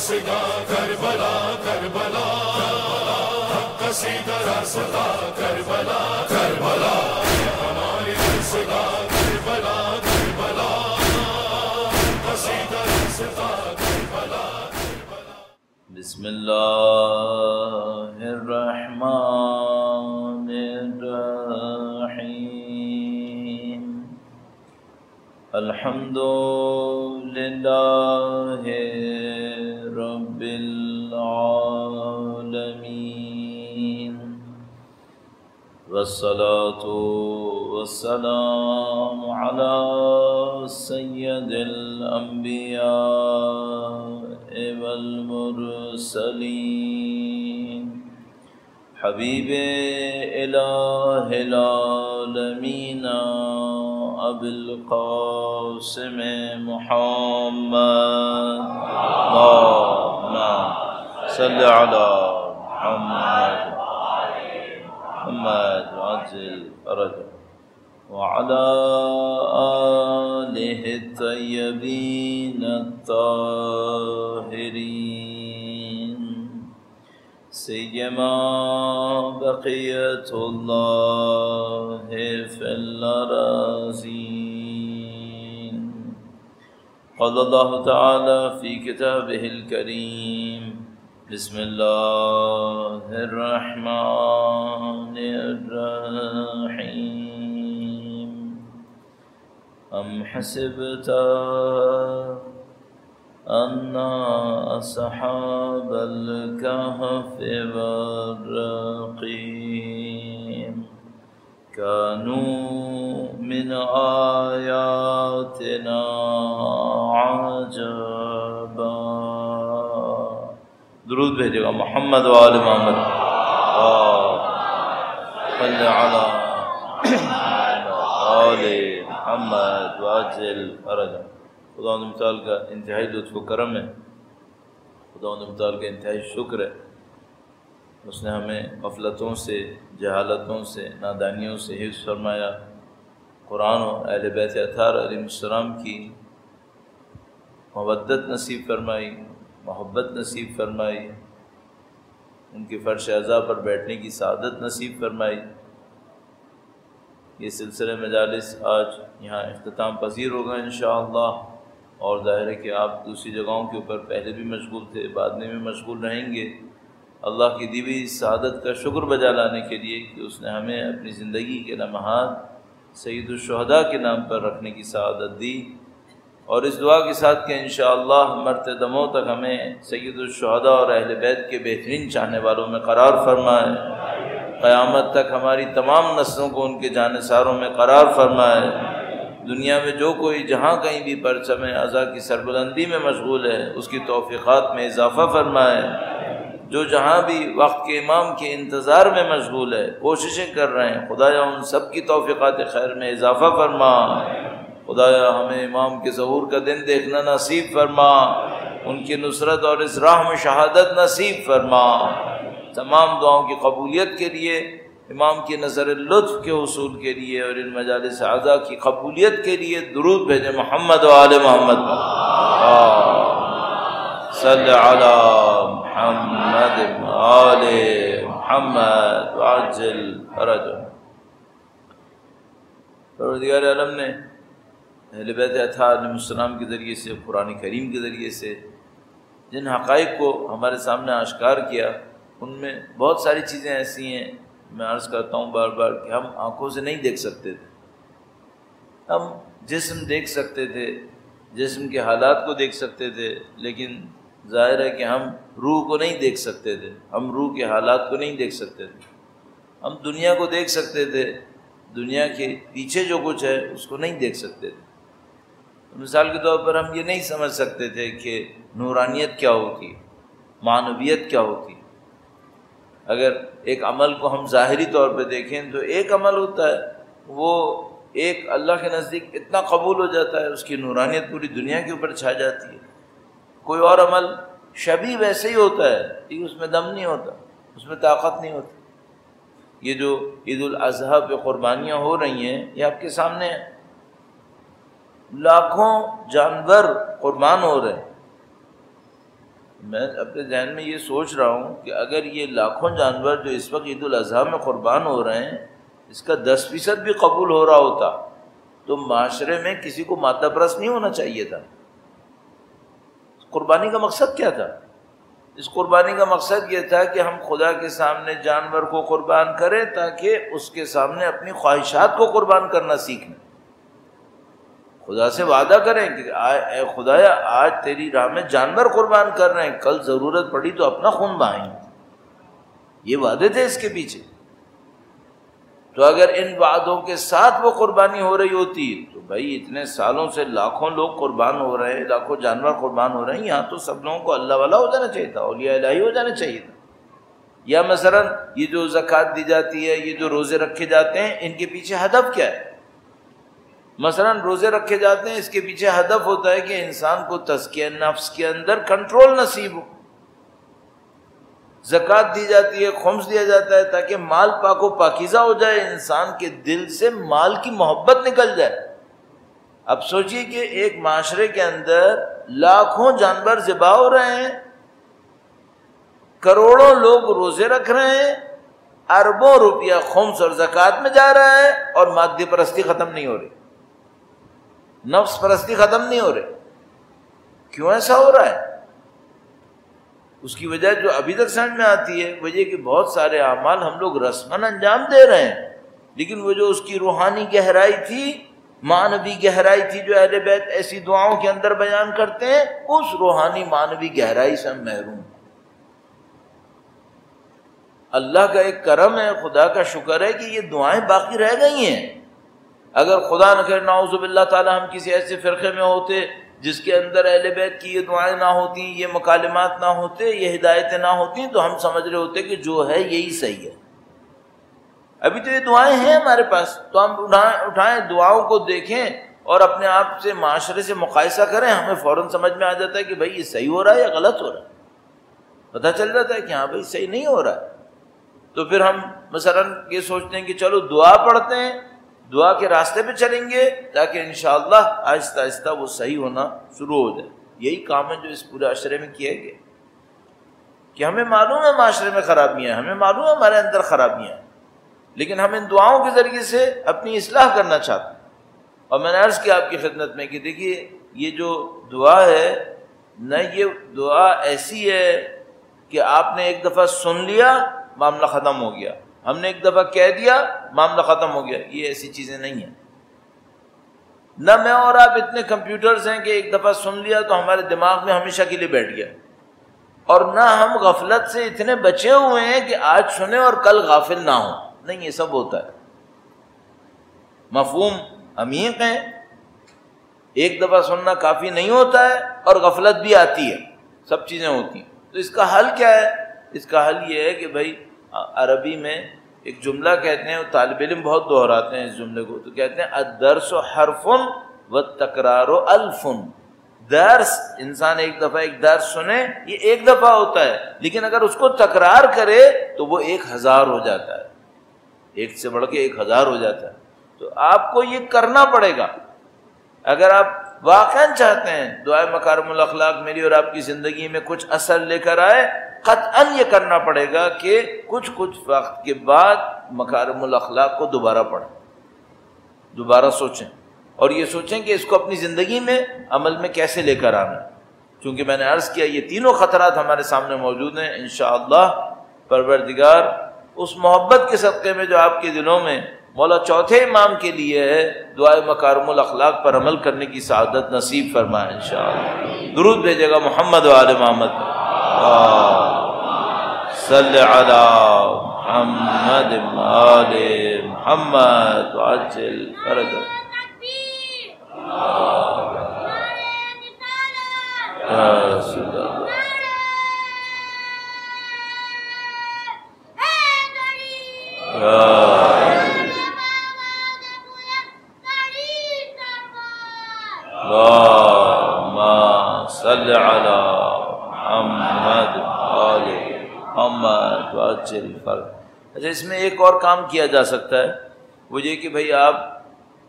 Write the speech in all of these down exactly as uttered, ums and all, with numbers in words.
رسگا کربلا کربلا قصیدہ راستہ کربلا کربلا ہماری رسگا کربلا کربلا قصیدہ راستہ کربلا کربلا. بسم اللہ الرحمن الرحیم. الحمد للہ رب العالمین والصلاة والسلام علی سید الانبیاء والمرسلین حبیب الہ العالمین ابی القاسم محمد اللہم صلی علی محمد محمد وعجل فرجہ وعلى آلہ الطیبین الطاہرین سیما بقیت اللہ فی الارضین. قال اللہ تعالی فی کتابہ الکریم بسم اللہ الرحمن الرحیم. ام حسبت ان اصحاب الكهف والرقیم كانوا من آیاتنا عجبا. درود بھیجے گا محمد و آل محمد صلی علی آل محمد واجل فرجہ. خدا متعال کا انتہائی لطف و کرم ہے، خدا متعال کا انتہائی شکر ہے. اس نے ہمیں غفلتوں سے، جہالتوں سے، نادانیوں سے حفظ فرمایا. قرآن و اہل بیت اطہار علیہ السلام کی مودت نصیب فرمائی، محبت نصیب فرمائی، ان کے فرش عزا پر بیٹھنے کی سعادت نصیب فرمائی. یہ سلسلہ مجالس آج یہاں اختتام پذیر ہوگا انشاءاللہ، اور ظاہر ہے کہ آپ دوسری جگہوں کے اوپر پہلے بھی مشغول تھے، بعد میں بھی مشغول رہیں گے. اللہ کی دی ہوئی سعادت کا شکر بجا لانے کے لیے کہ اس نے ہمیں اپنی زندگی کے لمحات سید الشہداء کے نام پر رکھنے کی سعادت دی، اور اس دعا کے ساتھ کہ انشاءاللہ مرتے دموں تک ہمیں سید الشہداء اور اہل بیت کے بہترین چاہنے والوں میں قرار فرمائے، قیامت تک ہماری تمام نسلوں کو ان کے جانثاروں میں قرار فرمائے. دنیا میں جو کوئی جہاں کہیں بھی پرچم عزا کی سربلندی میں مشغول ہے اس کی توفیقات میں اضافہ فرمائے. جو جہاں بھی وقت کے امام کے انتظار میں مشغول ہے، کوششیں کر رہے ہیں، خدایا ان سب کی توفیقات خیر میں اضافہ فرما. خدایا ہمیں امام کے ظہور کا دن دیکھنا نصیب فرما، ان کی نصرت اور اس راہ میں شہادت نصیب فرما. تمام دعاؤں کی قبولیت کے لیے، امام کی نظر لطف کے حصول کے لیے، اور ان مجالس اعضاء کی قبولیت کے لیے درود بھیجے محمد و آل محمد صلی علی محمد آل محمد وعجل فرجہ. پروردگار عالم نے اہل بیت اطہار علیہ السلام کے ذریعے سے، قرآن کریم کے ذریعے سے جن حقائق کو ہمارے سامنے آشکار کیا، ان میں بہت ساری چیزیں ایسی ہیں، میں عرض کرتا ہوں بار بار، کہ ہم آنکھوں سے نہیں دیکھ سکتے تھے. ہم جسم دیکھ سکتے تھے، جسم کے حالات کو دیکھ سکتے تھے، لیکن ظاہر ہے کہ ہم روح کو نہیں دیکھ سکتے تھے، ہم روح کے حالات کو نہیں دیکھ سکتے تھے. ہم دنیا کو دیکھ سکتے تھے، دنیا کے پیچھے جو کچھ ہے اس کو نہیں دیکھ سکتے تھے. مثال کے طور پر ہم یہ نہیں سمجھ سکتے تھے کہ نورانیت کیا ہوتی، معنویت کیا ہوتی. اگر ایک عمل کو ہم ظاہری طور پہ دیکھیں تو ایک عمل ہوتا ہے، وہ ایک اللہ کے نزدیک اتنا قبول ہو جاتا ہے، اس کی نورانیت پوری دنیا کے اوپر چھا جاتی ہے. کوئی اور عمل شبیہ ویسے ہی ہوتا ہے لیکن اس میں دم نہیں ہوتا، اس میں طاقت نہیں ہوتی. یہ جو عید الاضحیٰ پہ قربانیاں ہو رہی ہیں، یہ آپ کے سامنے ہیں. لاکھوں جانور قربان ہو رہے ہیں، میں اپنے ذہن میں یہ سوچ رہا ہوں کہ اگر یہ لاکھوں جانور جو اس وقت عید الاضحیٰ میں قربان ہو رہے ہیں اس کا دس فیصد بھی قبول ہو رہا ہوتا تو معاشرے میں کسی کو مادہ پرست نہیں ہونا چاہیے تھا۔ قربانی کا مقصد کیا تھا؟ اس قربانی کا مقصد یہ تھا کہ ہم خدا کے سامنے جانور کو قربان کریں تاکہ اس کے سامنے اپنی خواہشات کو قربان کرنا سیکھیں، خدا سے وعدہ کریں کہ اے خدایا آج تیری راہ میں جانور قربان کر رہے ہیں، کل ضرورت پڑی تو اپنا خون بہائیں، یہ وعدے تھے اس کے پیچھے۔ تو اگر ان وعدوں کے ساتھ وہ قربانی ہو رہی ہوتی تو بھائی اتنے سالوں سے لاکھوں لوگ قربان ہو رہے ہیں، لاکھوں جانور قربان ہو رہے ہیں، یہاں تو سب لوگوں کو اللہ والا ہو جانا چاہیے تھا، اولیاء الہی ہو جانا چاہیے تھا۔ یا مثلا یہ جو زکوٰۃ دی جاتی ہے، یہ جو روزے رکھے جاتے ہیں، ان کے پیچھے ہدف کیا ہے؟ مثلا روزے رکھے جاتے ہیں، اس کے پیچھے ہدف ہوتا ہے کہ انسان کو تزکیہ نفس کے اندر کنٹرول نصیب ہو۔ زکوٰۃ دی جاتی ہے، خمس دیا جاتا ہے تاکہ مال پاک و پاکیزہ ہو جائے، انسان کے دل سے مال کی محبت نکل جائے۔ اب سوچئے کہ ایک معاشرے کے اندر لاکھوں جانور ذبح ہو رہے ہیں، کروڑوں لوگ روزے رکھ رہے ہیں، اربوں روپیہ خمس اور زکوٰۃ میں جا رہا ہے، اور مادی پرستی ختم نہیں ہو رہی، نفس پرستی ختم نہیں ہو رہی۔ کیوں ایسا ہو رہا ہے؟ اس کی وجہ جو ابھی تک سمجھ میں آتی ہے وہ یہ کہ بہت سارے اعمال ہم لوگ رسماً انجام دے رہے ہیں، لیکن وہ جو اس کی روحانی گہرائی تھی، معنوی گہرائی تھی جو اہل بیت ایسی دعاؤں کے اندر بیان کرتے ہیں، اس روحانی معنوی گہرائی سے ہم محروم ہیں۔ اللہ کا ایک کرم ہے، خدا کا شکر ہے کہ یہ دعائیں باقی رہ گئی ہیں۔ اگر خدا نہ کرے نعوذ باللہ تعالی ہم کسی ایسے فرقے میں ہوتے جس کے اندر اہل بیت کی یہ دعائیں نہ ہوتی، یہ مکالمات نہ ہوتے، یہ ہدایتیں نہ ہوتی، تو ہم سمجھ رہے ہوتے کہ جو ہے یہی صحیح ہے۔ ابھی تو یہ دعائیں ہیں ہمارے پاس، تو ہم اٹھائیں اٹھائیں دعاؤں کو دیکھیں اور اپنے آپ سے معاشرے سے مقایسہ کریں، ہمیں فوراً سمجھ میں آ جاتا ہے کہ بھائی یہ صحیح ہو رہا ہے یا غلط ہو رہا ہے، پتہ چل جاتا ہے کہ ہاں بھائی صحیح نہیں ہو رہا ہے۔ تو پھر ہم مثلاً یہ سوچتے ہیں کہ چلو دعا پڑھتے ہیں، دعا کے راستے پہ چلیں گے تاکہ انشاءاللہ آہستہ آہستہ وہ صحیح ہونا شروع ہو جائے۔ یہی کام ہے جو اس پورے عشرے میں کیا گیا، کہ ہمیں معلوم ہے معاشرے میں خرابیاں ہیں، ہمیں معلوم ہے ہمارے اندر خرابیاں ہیں، لیکن ہم ان دعاؤں کے ذریعے سے اپنی اصلاح کرنا چاہتے ہیں۔ اور میں نے عرض کیا آپ کی خدمت میں کہ دیکھیے یہ جو دعا ہے نہ، یہ دعا ایسی ہے کہ آپ نے ایک دفعہ سن لیا معاملہ ختم ہو گیا، ہم نے ایک دفعہ کہہ دیا معاملہ ختم ہو گیا، یہ ایسی چیزیں نہیں ہیں۔ نہ میں اور آپ اتنے کمپیوٹرز ہیں کہ ایک دفعہ سن لیا تو ہمارے دماغ میں ہمیشہ کے لیے بیٹھ گیا، اور نہ ہم غفلت سے اتنے بچے ہوئے ہیں کہ آج سنیں اور کل غافل نہ ہوں، نہیں، یہ سب ہوتا ہے۔ مفہوم عمیق ہے، ایک دفعہ سننا کافی نہیں ہوتا ہے، اور غفلت بھی آتی ہے، سب چیزیں ہوتی ہیں۔ تو اس کا حل کیا ہے؟ اس کا حل یہ ہے کہ بھائی عربی میں ایک جملہ کہتے ہیں، وہ طالب علم بہت دہراتے ہیں اس جملے کو، تو کہتے ہیں الدرس حرف والتکرار الف۔ درس، انسان ایک دفعہ ایک درس سنے، یہ ایک دفعہ ہوتا ہے، لیکن اگر اس کو تکرار کرے تو وہ ایک ہزار ہو جاتا ہے، ایک سے بڑھ کے ایک ہزار ہو جاتا ہے۔ تو آپ کو یہ کرنا پڑے گا اگر آپ واقعاً چاہتے ہیں دعائے مکارم الاخلاق میری اور آپ کی زندگی میں کچھ اثر لے کر آئے، قطعاً یہ کرنا پڑے گا کہ کچھ کچھ وقت کے بعد مکارم الاخلاق کو دوبارہ پڑھیں، دوبارہ سوچیں، اور یہ سوچیں کہ اس کو اپنی زندگی میں عمل میں کیسے لے کر آنا۔ چونکہ میں نے عرض کیا یہ تینوں خطرات ہمارے سامنے موجود ہیں، انشاءاللہ پروردگار اس محبت کے صدقے میں جو آپ کے دلوں میں مولا چوتھے امام کے لیے ہے، دعائے مکارم الاخلاق پر عمل کرنے کی سعادت نصیب فرمائے انشاءاللہ۔ درود بھیجے گا محمد و آل محمد، صلی علی محمد آل محمد وعجل فرجہ۔ یا رسول اللہ، اللہم صلی علی محمد آل محمد وعجل فرجہ۔ اچھا، اس میں ایک اور کام کیا جا سکتا ہے، وہ یہ کہ بھئی آپ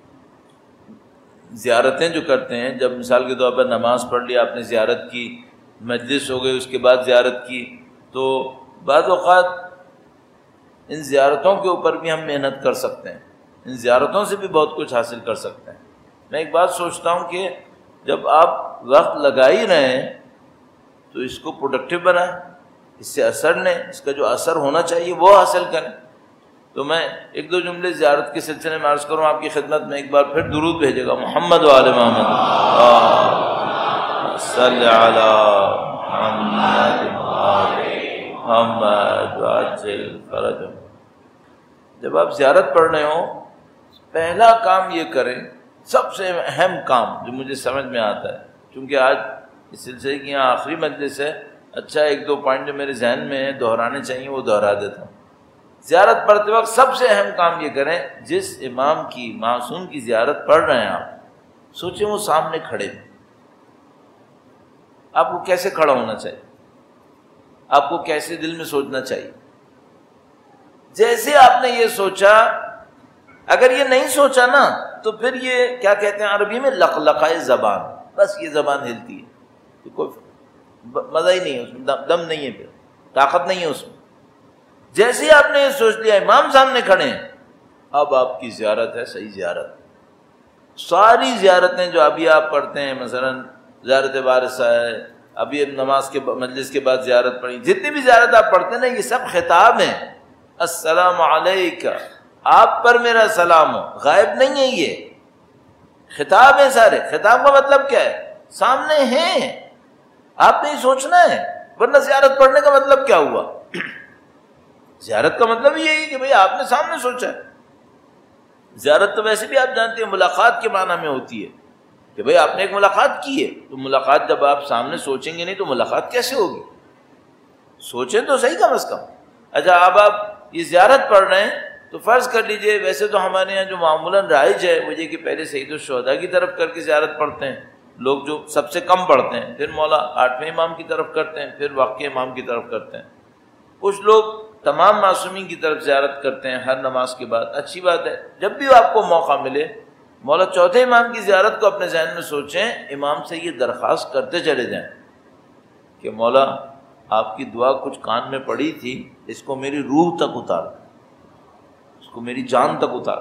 زیارتیں جو کرتے ہیں، جب مثال کے طور پر نماز پڑھ لی، آپ نے زیارت کی، مجلس ہو گئی اس کے بعد زیارت کی، تو بعض اوقات ان زیارتوں کے اوپر بھی ہم محنت کر سکتے ہیں، ان زیارتوں سے بھی بہت کچھ حاصل کر سکتے ہیں۔ میں ایک بات سوچتا ہوں کہ جب آپ وقت لگا ہی رہے ہیں تو اس کو پروڈکٹیو بنائیں، اس سے اثر لیں، اس کا جو اثر ہونا چاہیے وہ حاصل کریں۔ تو میں ایک دو جملے زیارت کے سلسلے میں عرض کروں آپ کی خدمت میں، ایک بار پھر درود بھیجے گا محمد و آل محمد صلی علی محمد محمد وعجل فرجهم۔ جب آپ زیارت پڑھ رہے ہوں پہلا کام یہ کریں، سب سے اہم کام جو مجھے سمجھ میں آتا ہے، چونکہ آج اس سلسلے کی یہاں آخری مجلس ہے، اچھا ایک دو پوائنٹ جو میرے ذہن میں ہیں دہرانے چاہیے وہ دہرا دیتا ہوں۔ زیارت پڑھتے وقت سب سے اہم کام یہ کریں، جس امام کی معصوم کی زیارت پڑھ رہے ہیں آپ سوچیں وہ سامنے کھڑے ہیں، آپ کو کیسے کھڑا ہونا چاہیے، آپ کو کیسے دل میں سوچنا چاہیے۔ جیسے آپ نے یہ سوچا، اگر یہ نہیں سوچا نا تو پھر یہ کیا کہتے ہیں عربی میں لقلقائے زبان، بس یہ زبان ہلتی ہے، کوئی مزہ ہی نہیں ہے اس میں، دم نہیں ہے، پھر طاقت نہیں ہے اس میں۔ جیسے ہی آپ نے یہ سوچ لیا امام سامنے کھڑے ہیں، اب آپ کی زیارت ہے صحیح زیارت۔ ساری زیارتیں جو ابھی آپ پڑھتے ہیں، مثلا زیارت وارثہ ہے، ابھی نماز کے مجلس کے بعد زیارت پڑھی، جتنی بھی زیارت آپ پڑھتے ہیں نا یہ سب خطاب ہیں، السلام علیکہ، آپ پر میرا سلام ہو، غائب نہیں ہے، یہ خطاب ہیں سارے۔ خطاب کا مطلب کیا ہے؟ سامنے ہیں، آپ نے ہی سوچنا ہے، ورنہ زیارت پڑھنے کا مطلب کیا ہوا؟ زیارت کا مطلب یہی کہ بھئی آپ نے سامنے سوچا ہے۔ زیارت تو ویسے بھی آپ جانتے ہیں ملاقات کے معنی میں ہوتی ہے کہ بھئی آپ نے ایک ملاقات کی ہے، تو ملاقات جب آپ سامنے سوچیں گے نہیں تو ملاقات کیسے ہوگی؟ سوچیں تو صحیح کم از کم۔ اچھا اب آپ یہ زیارت پڑھ رہے ہیں تو فرض کر لیجئے، ویسے تو ہمارے یہاں جو معمولاً رائج ہے وہ یہ کہ پہلے سید الشہداء کی طرف کر کے زیارت پڑھتے ہیں لوگ، جو سب سے کم پڑھتے ہیں، پھر مولا آٹھویں امام کی طرف کرتے ہیں، پھر واقعی امام کی طرف کرتے ہیں۔ کچھ لوگ تمام معصومین کی طرف زیارت کرتے ہیں ہر نماز کے بعد، اچھی بات ہے۔ جب بھی آپ کو موقع ملے مولا چوتھے امام کی زیارت کو اپنے ذہن میں سوچیں، امام سے یہ درخواست کرتے چلے جائیں کہ مولا آپ کی دعا کچھ کان میں پڑی تھی، اس کو میری روح تک اتار، اس کو میری جان تک اتار۔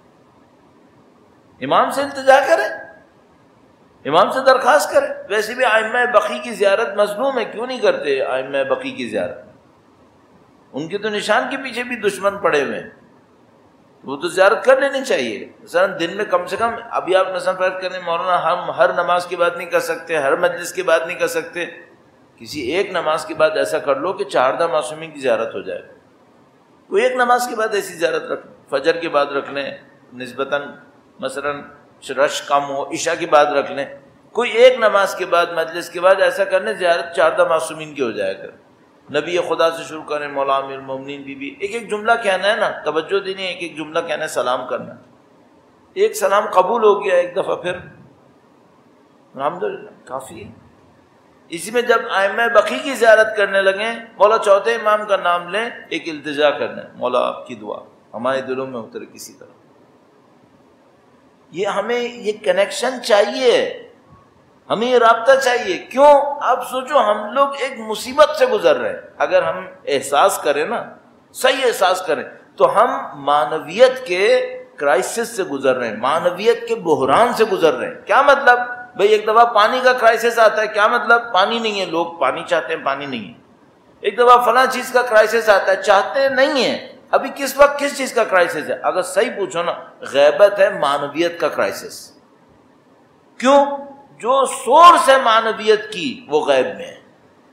امام سے التجا کریں، امام سے درخواست کریں۔ ویسے بھی ائمہ بقی کی زیارت مظلوم ہے، کیوں نہیں کرتے ائمہ بقی کی زیارت؟ ان کے تو نشان کے پیچھے بھی دشمن پڑے ہوئے ہیں، وہ تو زیارت کر لینی چاہیے۔ مثلا دن میں کم سے کم، ابھی آپ مثلا فرض کریں مولانا ہم ہر نماز کے بعد نہیں کر سکتے، ہر مجلس کے بعد نہیں کر سکتے، کسی ایک نماز کے بعد ایسا کر لو کہ چاردہ معصومین کی زیارت ہو جائے۔ کوئی ایک نماز کے بعد ایسی زیارت رکھ، فجر کے بعد رکھ لیں، نسبتاً مثلا رش کم ہو، عشاء کے بعد رکھ لیں، کوئی ایک نماز کے بعد مجلس کے بعد ایسا کرنے زیارت چاردہ معصومین کی ہو جائے گا۔ نبی خدا سے شروع کریں، مولا امیر المومنین بی بی، ایک ایک جملہ کہنا ہے نا، توجہ دینی ہے، ایک ایک جملہ کہنا ہے، سلام کرنا، ایک سلام قبول ہو گیا ایک دفعہ، پھر الحمدللہ کافی ہے۔ اسی میں جب ائمہ بقی کی زیارت کرنے لگیں، مولا چوتھے امام کا نام لیں، ایک التجا کرنا ہے، مولا آپ کی دعا ہمارے دلوں میں اترے کسی طرح۔ یہ ہمیں یہ کنیکشن چاہیے، ہمیں یہ رابطہ چاہیے۔ کیوں؟ آپ سوچو، ہم لوگ ایک مصیبت سے گزر رہے ہیں، اگر ہم احساس کریں نا، صحیح احساس کریں تو ہم معنویت کے کرائسس سے گزر رہے ہیں، معنویت کے بحران سے گزر رہے ہیں۔ کیا مطلب؟ بھئی ایک دفعہ پانی کا کرائسس آتا ہے، کیا مطلب؟ پانی نہیں ہے، لوگ پانی چاہتے ہیں، پانی نہیں ہے۔ ایک دفعہ فلاں چیز کا کرائسس آتا ہے، چاہتے نہیں ہیں۔ ابھی کس وقت کس چیز کا کرائسس ہے؟ اگر صحیح پوچھو نا، غیبت ہے، معنویت کا کرائسس۔ کیوں؟ جو سورس ہے معنویت کی وہ غیب میں ہے۔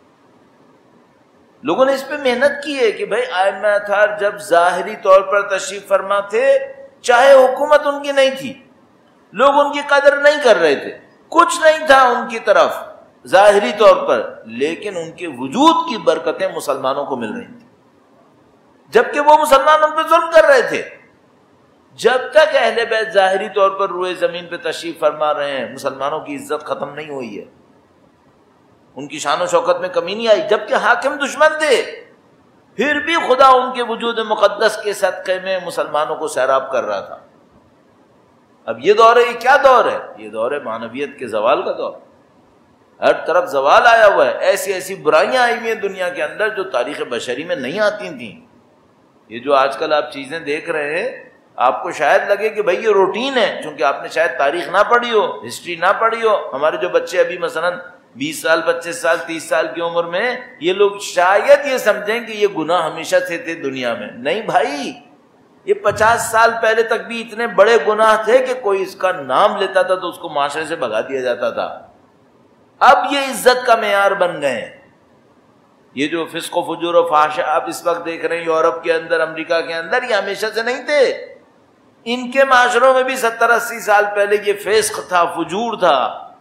لوگوں نے اس پہ محنت کی ہے کہ بھائی ائمہ اطہار جب ظاہری طور پر تشریف فرما تھے، چاہے حکومت ان کی نہیں تھی، لوگ ان کی قدر نہیں کر رہے تھے، کچھ نہیں تھا ان کی طرف ظاہری طور پر، لیکن ان کے وجود کی برکتیں مسلمانوں کو مل رہی تھیں، جبکہ وہ مسلمان ان پہ ظلم کر رہے تھے۔ جب تک اہل بیت ظاہری طور پر روئے زمین پہ تشریف فرما رہے ہیں، مسلمانوں کی عزت ختم نہیں ہوئی ہے، ان کی شان و شوکت میں کمی نہیں آئی، جبکہ حاکم دشمن تھے، پھر بھی خدا ان کے وجود مقدس کے صدقے میں مسلمانوں کو سیراب کر رہا تھا۔ اب یہ دور ہے، یہ کیا دور ہے؟ یہ دور ہے معنویت کے زوال کا دور۔ ہر طرف زوال آیا ہوا ہے، ایسی ایسی برائیاں آئی ہوئی ہیں دنیا کے اندر جو تاریخ بشری میں نہیں آتی تھیں. یہ جو آج کل آپ چیزیں دیکھ رہے ہیں آپ کو شاید لگے کہ بھئی یہ روٹین ہے، چونکہ آپ نے شاید تاریخ نہ پڑھی ہو، ہسٹری نہ پڑھی ہو. ہمارے جو بچے ابھی مثلا بیس سال پچیس سال تیس سال کی عمر میں، یہ لوگ شاید یہ سمجھیں کہ یہ گناہ ہمیشہ سے تھے دنیا میں. نہیں بھائی، یہ پچاس سال پہلے تک بھی اتنے بڑے گناہ تھے کہ کوئی اس کا نام لیتا تھا تو اس کو معاشرے سے بھگا دیا جاتا تھا. اب یہ عزت کا معیار بن گئے ہیں. یہ جو فسق و فجور و فحش آپ اس وقت دیکھ رہے ہیں یورپ کے اندر، امریکہ کے اندر، یہ ہمیشہ سے نہیں تھے. ان کے معاشروں میں بھی ستر اسی سال پہلے یہ فسق تھا، فجور تھا.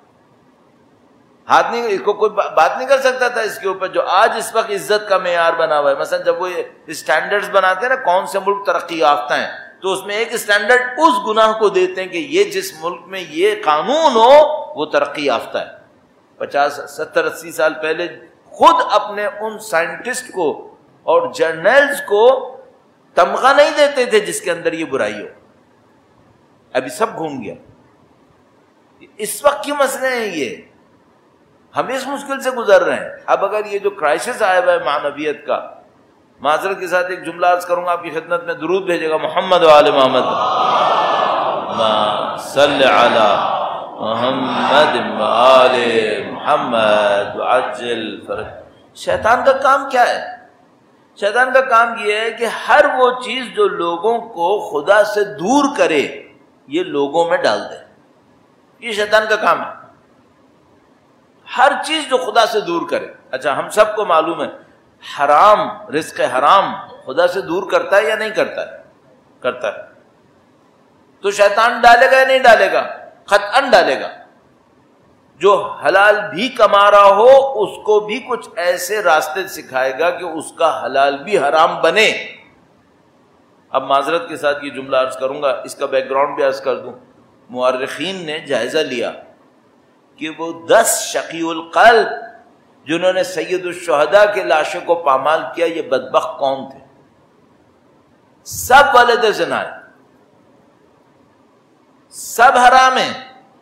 ہاتھ نہیں، اس کو کوئی بات نہیں کر سکتا تھا اس کے اوپر. جو آج اس وقت عزت کا معیار بنا ہوا ہے، مثلا جب وہ اسٹینڈرڈز بناتے ہیں نا کون سے ملک ترقی یافتہ ہیں، تو اس میں ایک اسٹینڈرڈ اس گناہ کو دیتے ہیں کہ یہ جس ملک میں یہ قانون ہو وہ ترقی یافتہ ہے. پچاس ستر اسی سال پہلے خود اپنے ان سائنٹسٹ کو اور جرنلز کو تمغہ نہیں دیتے تھے جس کے اندر یہ برائی ہو. ابھی سب گھوم گیا. اس وقت کی مسئلے ہیں یہ، ہم اس مشکل سے گزر رہے ہیں. اب اگر یہ جو کرائسس آیا ہوا ہے معنویت کا، معذرت کے ساتھ ایک جملہ عرض کروں گا آپ کی خدمت میں، درود بھیجے گا محمد و آل محمد، صلی علی محمد و آل محمد وعجل فرج. شیطان کا کام کیا ہے؟ شیطان کا کام یہ ہے کہ ہر وہ چیز جو لوگوں کو خدا سے دور کرے یہ لوگوں میں ڈال دے. یہ شیطان کا کام ہے، ہر چیز جو خدا سے دور کرے. اچھا ہم سب کو معلوم ہے حرام، رزق حرام خدا سے دور کرتا ہے یا نہیں کرتا ہے؟ کرتا ہے. تو شیطان ڈالے گا یا نہیں ڈالے گا؟ قطعاً ڈالے گا. جو حلال بھی کما رہا ہو اس کو بھی کچھ ایسے راستے سکھائے گا کہ اس کا حلال بھی حرام بنے. اب معذرت کے ساتھ یہ جملہ عرض کروں گا، اس کا بیک گراؤنڈ بھی عرض کر دوں. مورخین نے جائزہ لیا کہ وہ دس شقی القلب جنہوں نے سید الشہداء کے لاشوں کو پامال کیا یہ بدبخت کون تھے؟ سب والد زنا ہیں، سب حرام ہیں.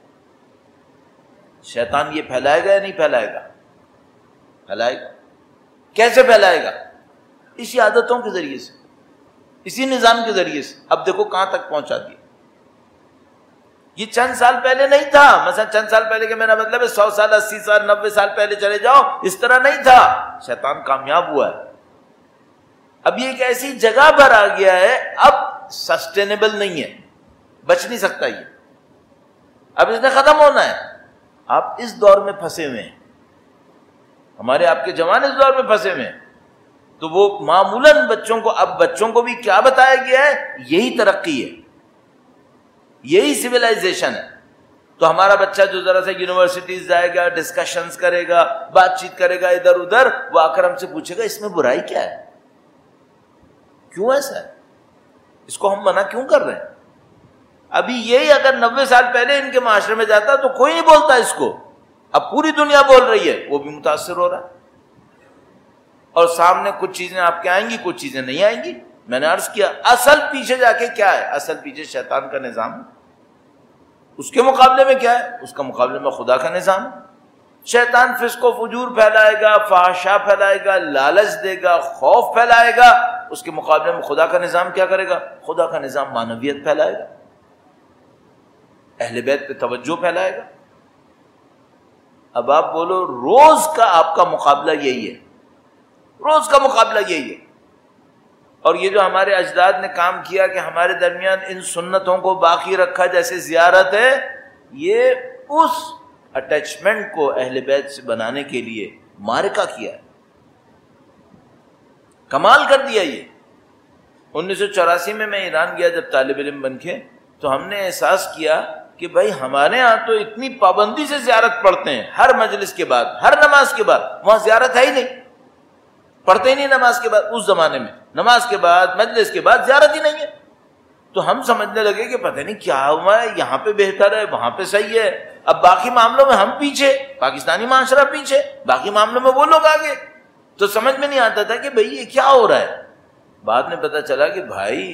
شیطان یہ پھیلائے گا یا نہیں پھیلائے گا؟ پھیلائے گا. کیسے پھیلائے گا؟ اسی عادتوں کے ذریعے سے، اسی نظام کے ذریعے سے. اب دیکھو کہاں تک پہنچا دیا. یہ چند سال پہلے نہیں تھا. مثلا چند سال پہلے کہ میرا مطلب ہے سو سال اسی سال نبے سال پہلے چلے جاؤ، اس طرح نہیں تھا. شیطان کامیاب ہوا ہے. اب یہ ایک ایسی جگہ پر آ گیا ہے اب سسٹینیبل نہیں ہے، بچ نہیں سکتا یہ. اب اس نے ختم ہونا ہے. آپ اس دور میں پھنسے ہوئے ہیں، ہمارے آپ کے جوان اس دور میں پھنسے ہوئے ہیں. تو وہ معمولاً بچوں کو، اب بچوں کو بھی کیا بتایا گیا ہے؟ یہی ترقی ہے، یہی سویلائزیشن ہے. تو ہمارا بچہ جو ذرا سا یونیورسٹیز جائے گا، ڈسکشنز کرے گا، بات چیت کرے گا ادھر ادھر، وہ آ کر ہم سے پوچھے گا اس میں برائی کیا ہے، کیوں ایسا ہے، اس کو ہم منع کیوں کر رہے ہیں. ابھی یہی اگر نوے سال پہلے ان کے معاشرے میں جاتا تو کوئی نہیں بولتا اس کو. اب پوری دنیا بول رہی ہے، وہ بھی متاثر ہو رہا ہے. اور سامنے کچھ چیزیں آپ کے آئیں گی، کچھ چیزیں نہیں آئیں گی. میں نے عرض کیا اصل پیچھے جا کے کیا ہے؟ اصل پیچھے شیطان کا نظام ہے. اس کے مقابلے میں کیا ہے؟ اس کا مقابلے میں خدا کا نظام. شیطان فسق و فجور پھیلائے گا، فحشا پھیلائے گا، لالچ دے گا، خوف پھیلائے گا. اس کے مقابلے میں خدا کا نظام کیا کرے گا؟ خدا کا نظام معنویت پھیلائے گا، اہل بیت پہ توجہ پھیلائے گا. اب آپ بولو روز کا آپ کا مقابلہ یہی ہے، روز کا مقابلہ یہی ہے. اور یہ جو ہمارے اجداد نے کام کیا کہ ہمارے درمیان ان سنتوں کو باقی رکھا جیسے زیارت ہے، یہ اس اٹیچمنٹ کو اہل بیت سے بنانے کے لیے معرکہ کیا ہے، کمال کر دیا. یہ انیس سو چوراسی میں میں ایران گیا جب طالب علم بن کے، تو ہم نے احساس کیا کہ بھائی ہمارے ہاں تو اتنی پابندی سے زیارت پڑھتے ہیں، ہر مجلس کے بعد، ہر نماز کے بعد. وہاں زیارت ہے ہی نہیں، پڑھتے ہی نہیں نماز کے بعد. اس زمانے میں نماز کے بعد، مجلس کے بعد زیارت ہی نہیں ہے. تو ہم سمجھنے لگے کہ پتہ نہیں کیا ہوا ہے، یہاں پہ بہتر ہے، وہاں پہ صحیح ہے. اب باقی معاملوں میں ہم پیچھے، پاکستانی معاشرہ پیچھے، باقی معاملوں میں وہ لوگ آگے. تو سمجھ میں نہیں آتا تھا کہ بھئی یہ کیا ہو رہا ہے. بعد میں پتہ چلا کہ بھائی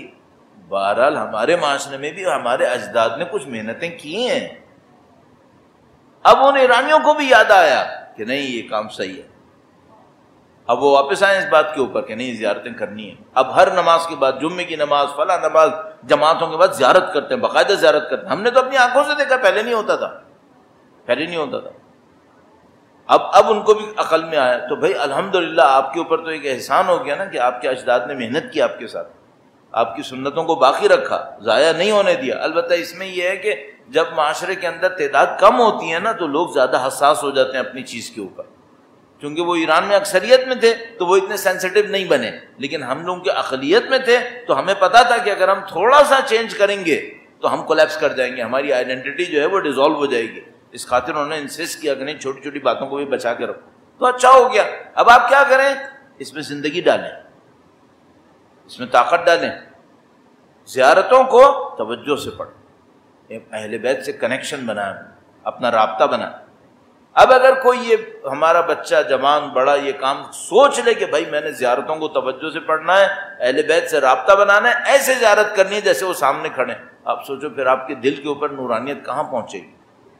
بہرحال ہمارے معاشرے میں بھی ہمارے اجداد نے کچھ محنتیں کی ہیں. اب ان ایرانیوں کو بھی یاد آیا کہ نہیں یہ کام صحیح ہے، اب وہ واپس آئے اس بات کے اوپر کہ نہیں زیارتیں کرنی ہیں. اب ہر نماز کے بعد، جمعے کی نماز، فلاں نماز، جماعتوں کے بعد زیارت کرتے ہیں، باقاعدہ زیارت کرتے ہیں. ہم نے تو اپنی آنکھوں سے دیکھا، پہلے نہیں ہوتا تھا، پہلے نہیں ہوتا تھا. اب اب ان کو بھی عقل میں آیا. تو بھائی الحمدللہ آپ کے اوپر تو ایک احسان ہو گیا نا کہ آپ کے اجداد نے محنت کی آپ کے ساتھ، آپ کی سنتوں کو باقی رکھا، ضائع نہیں ہونے دیا. البتہ اس میں یہ ہے کہ جب معاشرے کے اندر تعداد کم ہوتی ہے نا تو لوگ زیادہ حساس ہو جاتے ہیں اپنی چیز کے اوپر. چونکہ وہ ایران میں اکثریت میں تھے تو وہ اتنے سینسیٹیو نہیں بنے، لیکن ہم لوگوں کے اقلیت میں تھے تو ہمیں پتا تھا کہ اگر ہم تھوڑا سا چینج کریں گے تو ہم کولیپس کر جائیں گے، ہماری آئیڈینٹی جو ہے وہ ڈیزالو ہو جائے گی. اس خاطر انہوں نے انسسٹ کیا کہ نہیں، چھوٹی چھوٹی باتوں کو بھی بچا کے رکھو. تو اچھا ہو گیا. اب آپ کیا کریں، اس میں زندگی ڈالیں، اس میں طاقت ڈالیں، زیارتوں کو توجہ سے پڑھیں، اہل بیت سے کنیکشن بنائیں، اپنا رابطہ بنائیں. اب اگر کوئی یہ ہمارا بچہ جوان بڑا یہ کام سوچ لے کہ بھائی میں نے زیارتوں کو توجہ سے پڑھنا ہے، اہل بیت سے رابطہ بنانا ہے، ایسے زیارت کرنی ہے جیسے وہ سامنے کھڑے ہیں، آپ سوچو پھر آپ کے دل کے اوپر نورانیت کہاں پہنچے گی.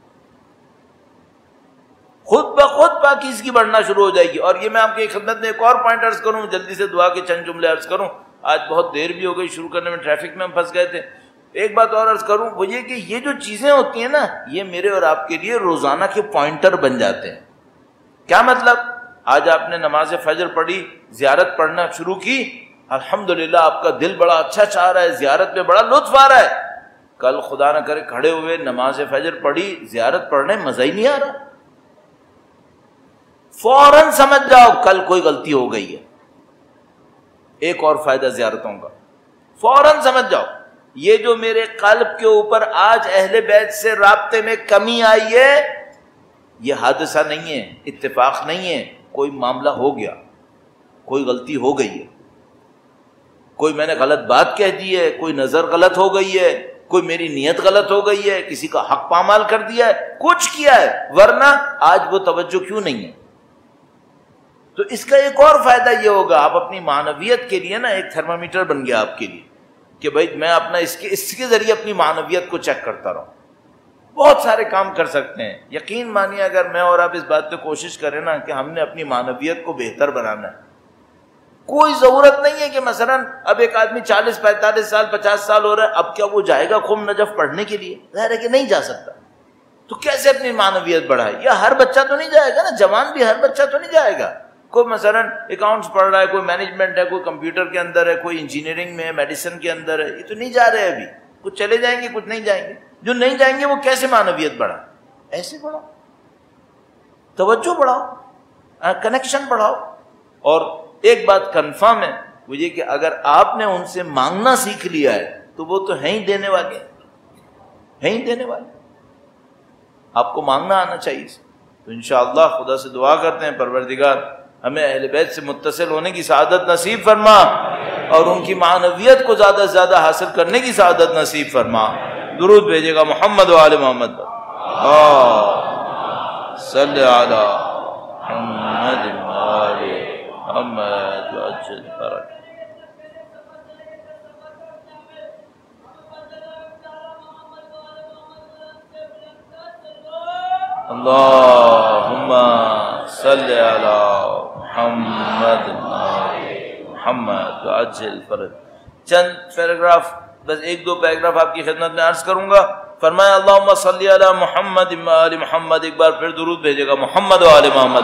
خود بخود پاکیزگی بڑھنا شروع ہو جائے گی. اور یہ میں آپ کی خدمت میں ایک اور پوائنٹ عرض کروں، جلدی سے دعا کے چند جملے عرض کروں. آج بہت دیر بھی ہو گئی، شروع کرنے میں ٹریفک میں ہم پھنس گئے تھے. ایک بات اور عرض کروں، وہ یہ کہ یہ جو چیزیں ہوتی ہیں نا، یہ میرے اور آپ کے لیے روزانہ کے پوائنٹر بن جاتے ہیں. کیا مطلب؟ آج آپ نے نماز فجر پڑھی، زیارت پڑھنا شروع کی، الحمدللہ آپ کا دل بڑا اچھا چاہ رہا ہے، زیارت میں بڑا لطف آ رہا ہے. کل خدا نہ کرے کھڑے ہوئے نماز فجر پڑھی، زیارت پڑھنے مزہ ہی نہیں آ رہا، فوراً سمجھ جاؤ کل کوئی غلطی ہو گئی ہے. ایک اور فائدہ زیارتوں کا، فوراً سمجھ جاؤ یہ جو میرے قلب کے اوپر آج اہل بیت سے رابطے میں کمی آئی ہے، یہ حادثہ نہیں ہے، اتفاق نہیں ہے، کوئی معاملہ ہو گیا، کوئی غلطی ہو گئی ہے، کوئی میں نے غلط بات کہہ دی ہے، کوئی نظر غلط ہو گئی ہے، کوئی میری نیت غلط ہو گئی ہے، کسی کا حق پامال کر دیا ہے، کچھ کیا ہے، ورنہ آج وہ توجہ کیوں نہیں ہے. تو اس کا ایک اور فائدہ یہ ہوگا، آپ اپنی معنویت کے لیے نا ایک تھرمامیٹر بن گیا آپ کے لیے کہ بھائی میں اپنا اس کے اس کے ذریعے اپنی معنویت کو چیک کرتا رہوں. بہت سارے کام کر سکتے ہیں. یقین مانیے اگر میں اور آپ اس بات پہ کوشش کریں نا کہ ہم نے اپنی معنویت کو بہتر بنانا ہے، کوئی ضرورت نہیں ہے کہ مثلا اب ایک آدمی چالیس پینتالیس سال پچاس سال ہو رہا ہے، اب کیا وہ جائے گا قم نجف پڑھنے کے لیے؟ ظاہر ہے کہ نہیں جا سکتا. تو کیسے اپنی معنویت بڑھائے؟ یا ہر بچہ تو نہیں جائے گا نا، جوان بھی ہر بچہ تو نہیں جائے گا. کوئی مثلا اکاؤنٹس پڑھ رہا ہے، کوئی مینجمنٹ ہے، کوئی کمپیوٹر کے اندر ہے، کوئی انجینئرنگ میں ہے، میڈیسن کے اندر ہے، یہ تو نہیں جا رہے ابھی. کچھ چلے جائیں گے، کچھ نہیں جائیں گے. جو نہیں جائیں گے وہ کیسے معنویت بڑھا؟ ایسے بڑھاؤ، توجہ بڑھاؤ، کنیکشن بڑھاؤ. اور ایک بات کنفرم ہے، وہ یہ کہ اگر آپ نے ان سے مانگنا سیکھ لیا ہے تو وہ تو ہیں ہی دینے والے، ہیں ہی دینے والے. آپ کو مانگنا آنا چاہیے. تو انشاءاللہ خدا سے دعا کرتے ہیں پروردگار ہمیں اہل بیت سے متصل ہونے کی سعادت نصیب فرما اور ان کی معنویت کو زیادہ سے زیادہ حاصل کرنے کی سعادت نصیب فرما. درود بھیجے گا محمد و آل محمد. صلی علی محمد و آل محمد وعجل فرج. اللہم صلی علی محمد محمد وعجل فرج. چند پیراگراف، بس ایک دو پیراگراف آپ کی خدمت میں عرض کروں گا. فرمایا اللہم صلی علی محمد وآل محمد. ایک بار پھر درود بھیجے گا محمد وآل محمد.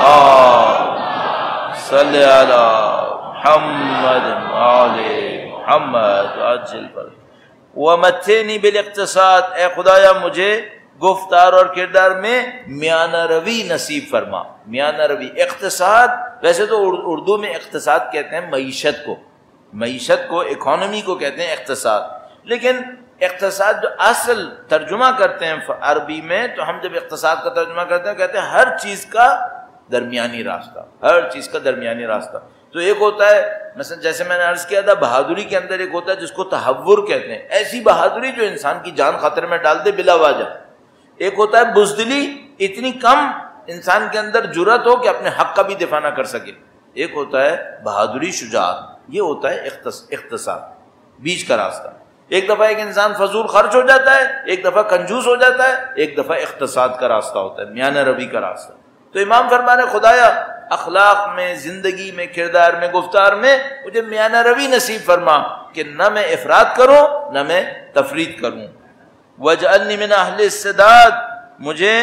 صلی علی محمد وآل محمد وعجل فرج. ومتعنی بالاقتصاد. اے خدایا مجھے گفتار اور کردار میں میانہ روی نصیب فرما. میانہ روی، اقتصاد ویسے تو اردو میں اقتصاد کہتے ہیں معیشت کو، معیشت کو، اکانومی کو کہتے ہیں اقتصاد. لیکن اقتصاد جو اصل ترجمہ کرتے ہیں عربی میں، تو ہم جب اقتصاد کا ترجمہ کرتے ہیں کہتے ہیں ہر چیز کا درمیانی راستہ، ہر چیز کا درمیانی راستہ. تو ایک ہوتا ہے مثلا جیسے میں نے عرض کیا تھا بہادری کے اندر ایک ہوتا ہے جس کو تحور کہتے ہیں، ایسی بہادری جو انسان کی جان خطرے میں ڈال دے بلا وجہ. ایک ہوتا ہے بزدلی، اتنی کم انسان کے اندر جرأت ہو کہ اپنے حق کا بھی دفاع نہ کر سکے. ایک ہوتا ہے بہادری، شجاعت، یہ ہوتا ہے اقتصاد، بیچ کا راستہ. ایک دفعہ ایک انسان فضول خرچ ہو جاتا ہے، ایک دفعہ کنجوس ہو جاتا ہے، ایک دفعہ اقتصاد کا راستہ ہوتا ہے، میانہ روی کا راستہ۔ تو امام فرمانے خدایا اخلاق میں، زندگی میں، کردار میں، گفتار میں مجھے میانہ روی نصیب فرما کہ نہ میں افراط کروں نہ میں تفریط کروں۔ وَاجْعَلْنِي مِنْ أَهْلِ السَّدَادِ، مجھے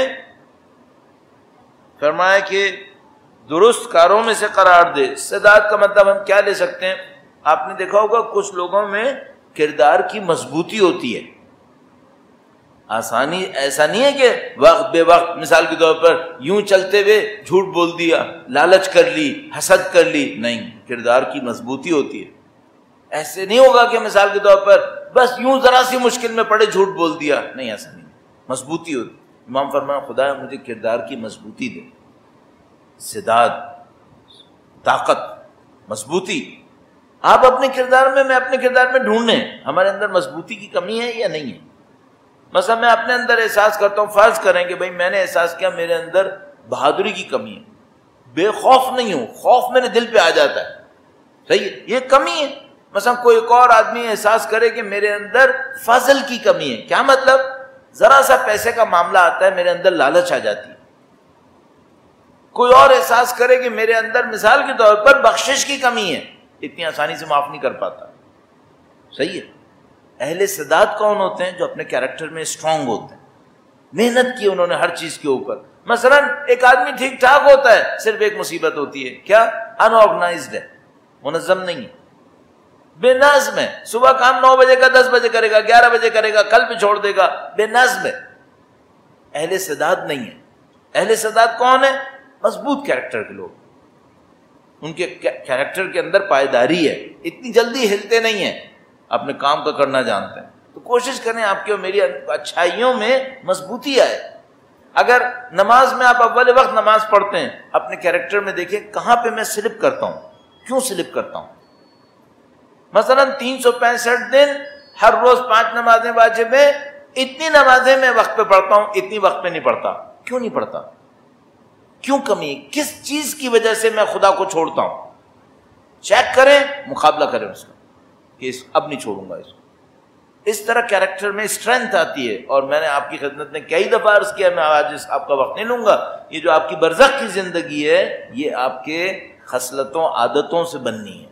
فرمایا کہ درست کاروں میں سے قرار دے۔ سداد کا مطلب ہم کیا لے سکتے ہیں؟ آپ نے دیکھا ہوگا کچھ لوگوں میں کردار کی مضبوطی ہوتی ہے، آسانی ایسا نہیں ہے کہ وقت بے وقت مثال کے طور پر یوں چلتے ہوئے جھوٹ بول دیا، لالچ کر لی، حسد کر لی، نہیں، کردار کی مضبوطی ہوتی ہے۔ ایسے نہیں ہوگا کہ مثال کے طور پر بس یوں ذرا سی مشکل میں پڑے جھوٹ بول دیا، نہیں، ایسا نہیں، مضبوطی ہوتی۔ امام فرمایا خدا مجھے کردار کی مضبوطی دے، سداد، طاقت، مضبوطی۔ آپ اپنے کردار میں، میں اپنے کردار میں ڈھونڈیں ہمارے اندر مضبوطی کی کمی ہے یا نہیں ہے۔ مثلا میں اپنے اندر احساس کرتا ہوں، فرض کریں کہ بھئی میں نے احساس کیا میرے اندر بہادری کی کمی ہے، بے خوف نہیں ہوں، خوف میرے دل پہ آ جاتا ہے، صحیح ہے، یہ کمی ہے۔ مثلا کوئی ایک اور آدمی احساس کرے کہ میرے اندر فضل کی کمی ہے، کیا مطلب؟ ذرا سا پیسے کا معاملہ آتا ہے میرے اندر لالچ آ جاتی ہے۔ کوئی اور احساس کرے کہ میرے اندر مثال کے طور پر بخشش کی کمی ہے، اتنی آسانی سے معاف نہیں کر پاتا، صحیح ہے۔ اہل سداد کون ہوتے ہیں؟ جو اپنے کیریکٹر میں اسٹرانگ ہوتے ہیں، محنت کی انہوں نے ہر چیز کے اوپر۔ مثلا ایک آدمی ٹھیک ٹھاک ہوتا ہے، صرف ایک مصیبت ہوتی ہے، کیا؟ ان آرگنائزڈ ہے، منظم نہیں ہے، بے نظم ہے، صبح کام نو بجے کا دس بجے کرے گا، گیارہ بجے کرے گا، کل پہ چھوڑ دے گا، بے نظم ہے، اہل سداد نہیں ہے۔ اہل سداد کون ہے؟ مضبوط کیریکٹر کے لوگ، ان کے کیریکٹر کے اندر پائیداری ہے، اتنی جلدی ہلتے نہیں ہیں، اپنے کام کا کرنا جانتے ہیں۔ تو کوشش کریں آپ کی اور میری اچھائیوں میں مضبوطی آئے۔ اگر نماز میں آپ اول وقت نماز پڑھتے ہیں، اپنے کیریکٹر میں دیکھیں کہاں پہ میں سلپ کرتا ہوں، کیوں سلپ کرتا ہوں۔ مثلا تین سو پینسٹھ دن ہر روز پانچ نمازیں واجب ہیں، اتنی نمازیں میں وقت پہ پڑھتا ہوں، اتنی وقت پہ نہیں پڑھتا، کیوں نہیں پڑھتا؟ کیوں کمی؟ کس چیز کی وجہ سے میں خدا کو چھوڑتا ہوں؟ چیک کریں، مقابلہ کریں اس کا کہ اس اب نہیں چھوڑوں گا اس کو۔ اس طرح کیریکٹر میں اسٹرینتھ آتی ہے۔ اور میں نے آپ کی خدمت میں کئی دفعہ عرض کیا، میں آج اس آپ کا وقت نہیں لوں گا، یہ جو آپ کی برزخ کی زندگی ہے یہ آپ کے خصلتوں، عادتوں سے بننی ہے،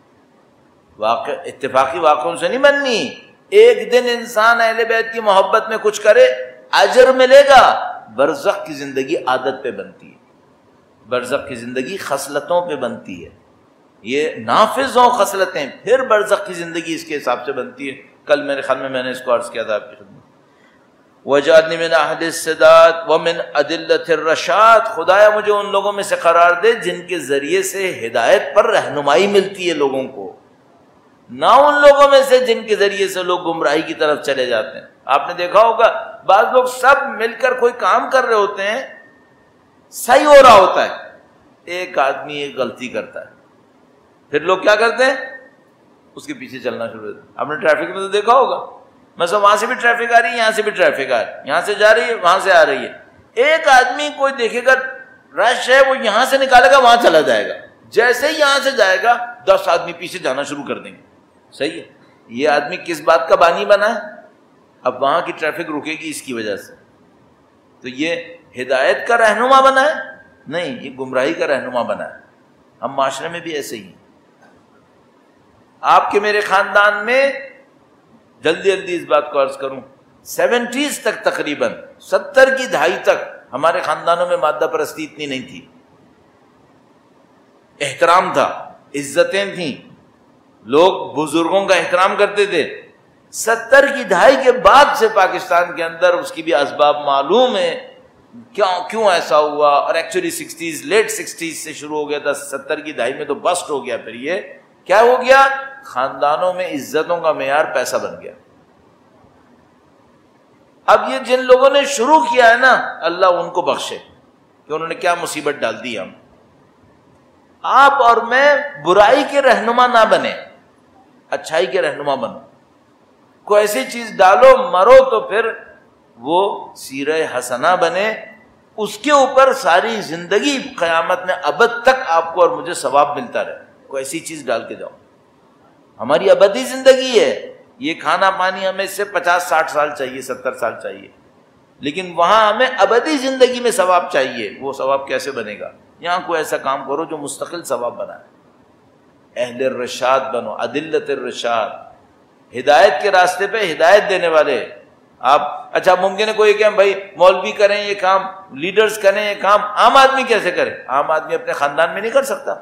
واقع اتفاقی واقعوں سے نہیں بننی۔ ایک دن انسان اہل بیت کی محبت میں کچھ کرے، اجر ملے گا، برزخ کی زندگی عادت پہ بنتی ہے، برزخ کی زندگی خصلتوں پہ بنتی ہے، یہ نافذ ہوں خصلتیں، پھر برزخ کی زندگی اس کے حساب سے بنتی ہے۔ کل میرے خیال میں میں نے اس کو عرض کیا تھا آپ کی خدمت۔ وَجَعَلْنِي مِنْ أَهْلِ السَّدَادِ وَمِنْ أَدِلَّةِ الرَّشَادِ، خدایا مجھے ان لوگوں میں سے قرار دے جن کے ذریعے سے ہدایت پر رہنمائی ملتی ہے لوگوں کو، نہ ان لوگوں میں سے جن کے ذریعے سے لوگ گمراہی کی طرف چلے جاتے ہیں۔ آپ نے دیکھا ہوگا بعض لوگ سب مل کر کوئی کام کر رہے ہوتے ہیں، صحیح ہو رہا ہوتا ہے، ایک آدمی ایک غلطی کرتا ہے، پھر لوگ کیا کرتے ہیں؟ اس کے پیچھے چلنا شروع ہوتا ہے۔ آپ نے ٹریفک میں تو دیکھا ہوگا، مثلا وہاں سے بھی ٹریفک آ رہی ہے، یہاں سے بھی ٹریفک آ رہی ہے، یہاں سے جا رہی ہے، وہاں سے آ رہی ہے، ایک آدمی کوئی دیکھے گا رش ہے، وہ یہاں سے نکالے گا وہاں چلا جائے گا، جیسے ہی یہاں سے جائے گا دس آدمی پیچھے جانا شروع کر دیں گے، صحیح ہے۔ یہ آدمی کس بات کا بانی بنا ہے؟ اب وہاں کی ٹریفک رکے گی اس کی وجہ سے، تو یہ ہدایت کا رہنما بنا ہے؟ نہیں، یہ گمراہی کا رہنما بنا ہے۔ ہم معاشرے میں بھی ایسے ہی ہیں۔ آپ کے میرے خاندان میں جلدی جلدی اس بات کو عرض کروں، سیونٹیز تک تقریباً ستر کی دہائی تک ہمارے خاندانوں میں مادہ پرستی اتنی نہیں تھی، احترام تھا، عزتیں تھیں، لوگ بزرگوں کا احترام کرتے تھے۔ ستر کی دہائی کے بعد سے پاکستان کے اندر اس کی بھی اسباب معلوم ہے کیوں کیوں ایسا ہوا، اور ایکچولی سکسٹیز لیٹ سکسٹیز سے شروع ہو گیا تھا، ستر کی دہائی میں تو بسٹ ہو گیا۔ پھر یہ کیا ہو گیا؟ خاندانوں میں عزتوں کا معیار پیسہ بن گیا۔ اب یہ جن لوگوں نے شروع کیا ہے نا، اللہ ان کو بخشے کہ انہوں نے کیا مصیبت ڈال دی۔ ہم آپ اور میں برائی کے رہنما نہ بنے، اچھائی کے رہنما بنو۔ کوئی ایسی چیز ڈالو مرو تو پھر وہ سیرہ حسنہ بنے، اس کے اوپر ساری زندگی قیامت میں ابد تک آپ کو اور مجھے ثواب ملتا رہے۔ کوئی ایسی چیز ڈال کے جاؤ، ہماری ابدی زندگی ہے، یہ کھانا پانی ہمیں اس سے پچاس ساٹھ سال چاہیے، ستر سال چاہیے، لیکن وہاں ہمیں ابدی زندگی میں ثواب چاہیے. وہ ثواب کیسے بنے گا؟ یہاں کوئی ایسا کام کرو جو مستقل ثواب بنائے. اہل الرشاد بنو، عدلت الرشاد، ہدایت کے راستے پہ ہدایت دینے والے. آپ اچھا ممکن ہے کوئی کہ بھائی مولوی کریں یہ کام، لیڈرز کریں یہ کام، عام آدمی کیسے کرے؟ عام آدمی اپنے خاندان میں نہیں کر سکتا.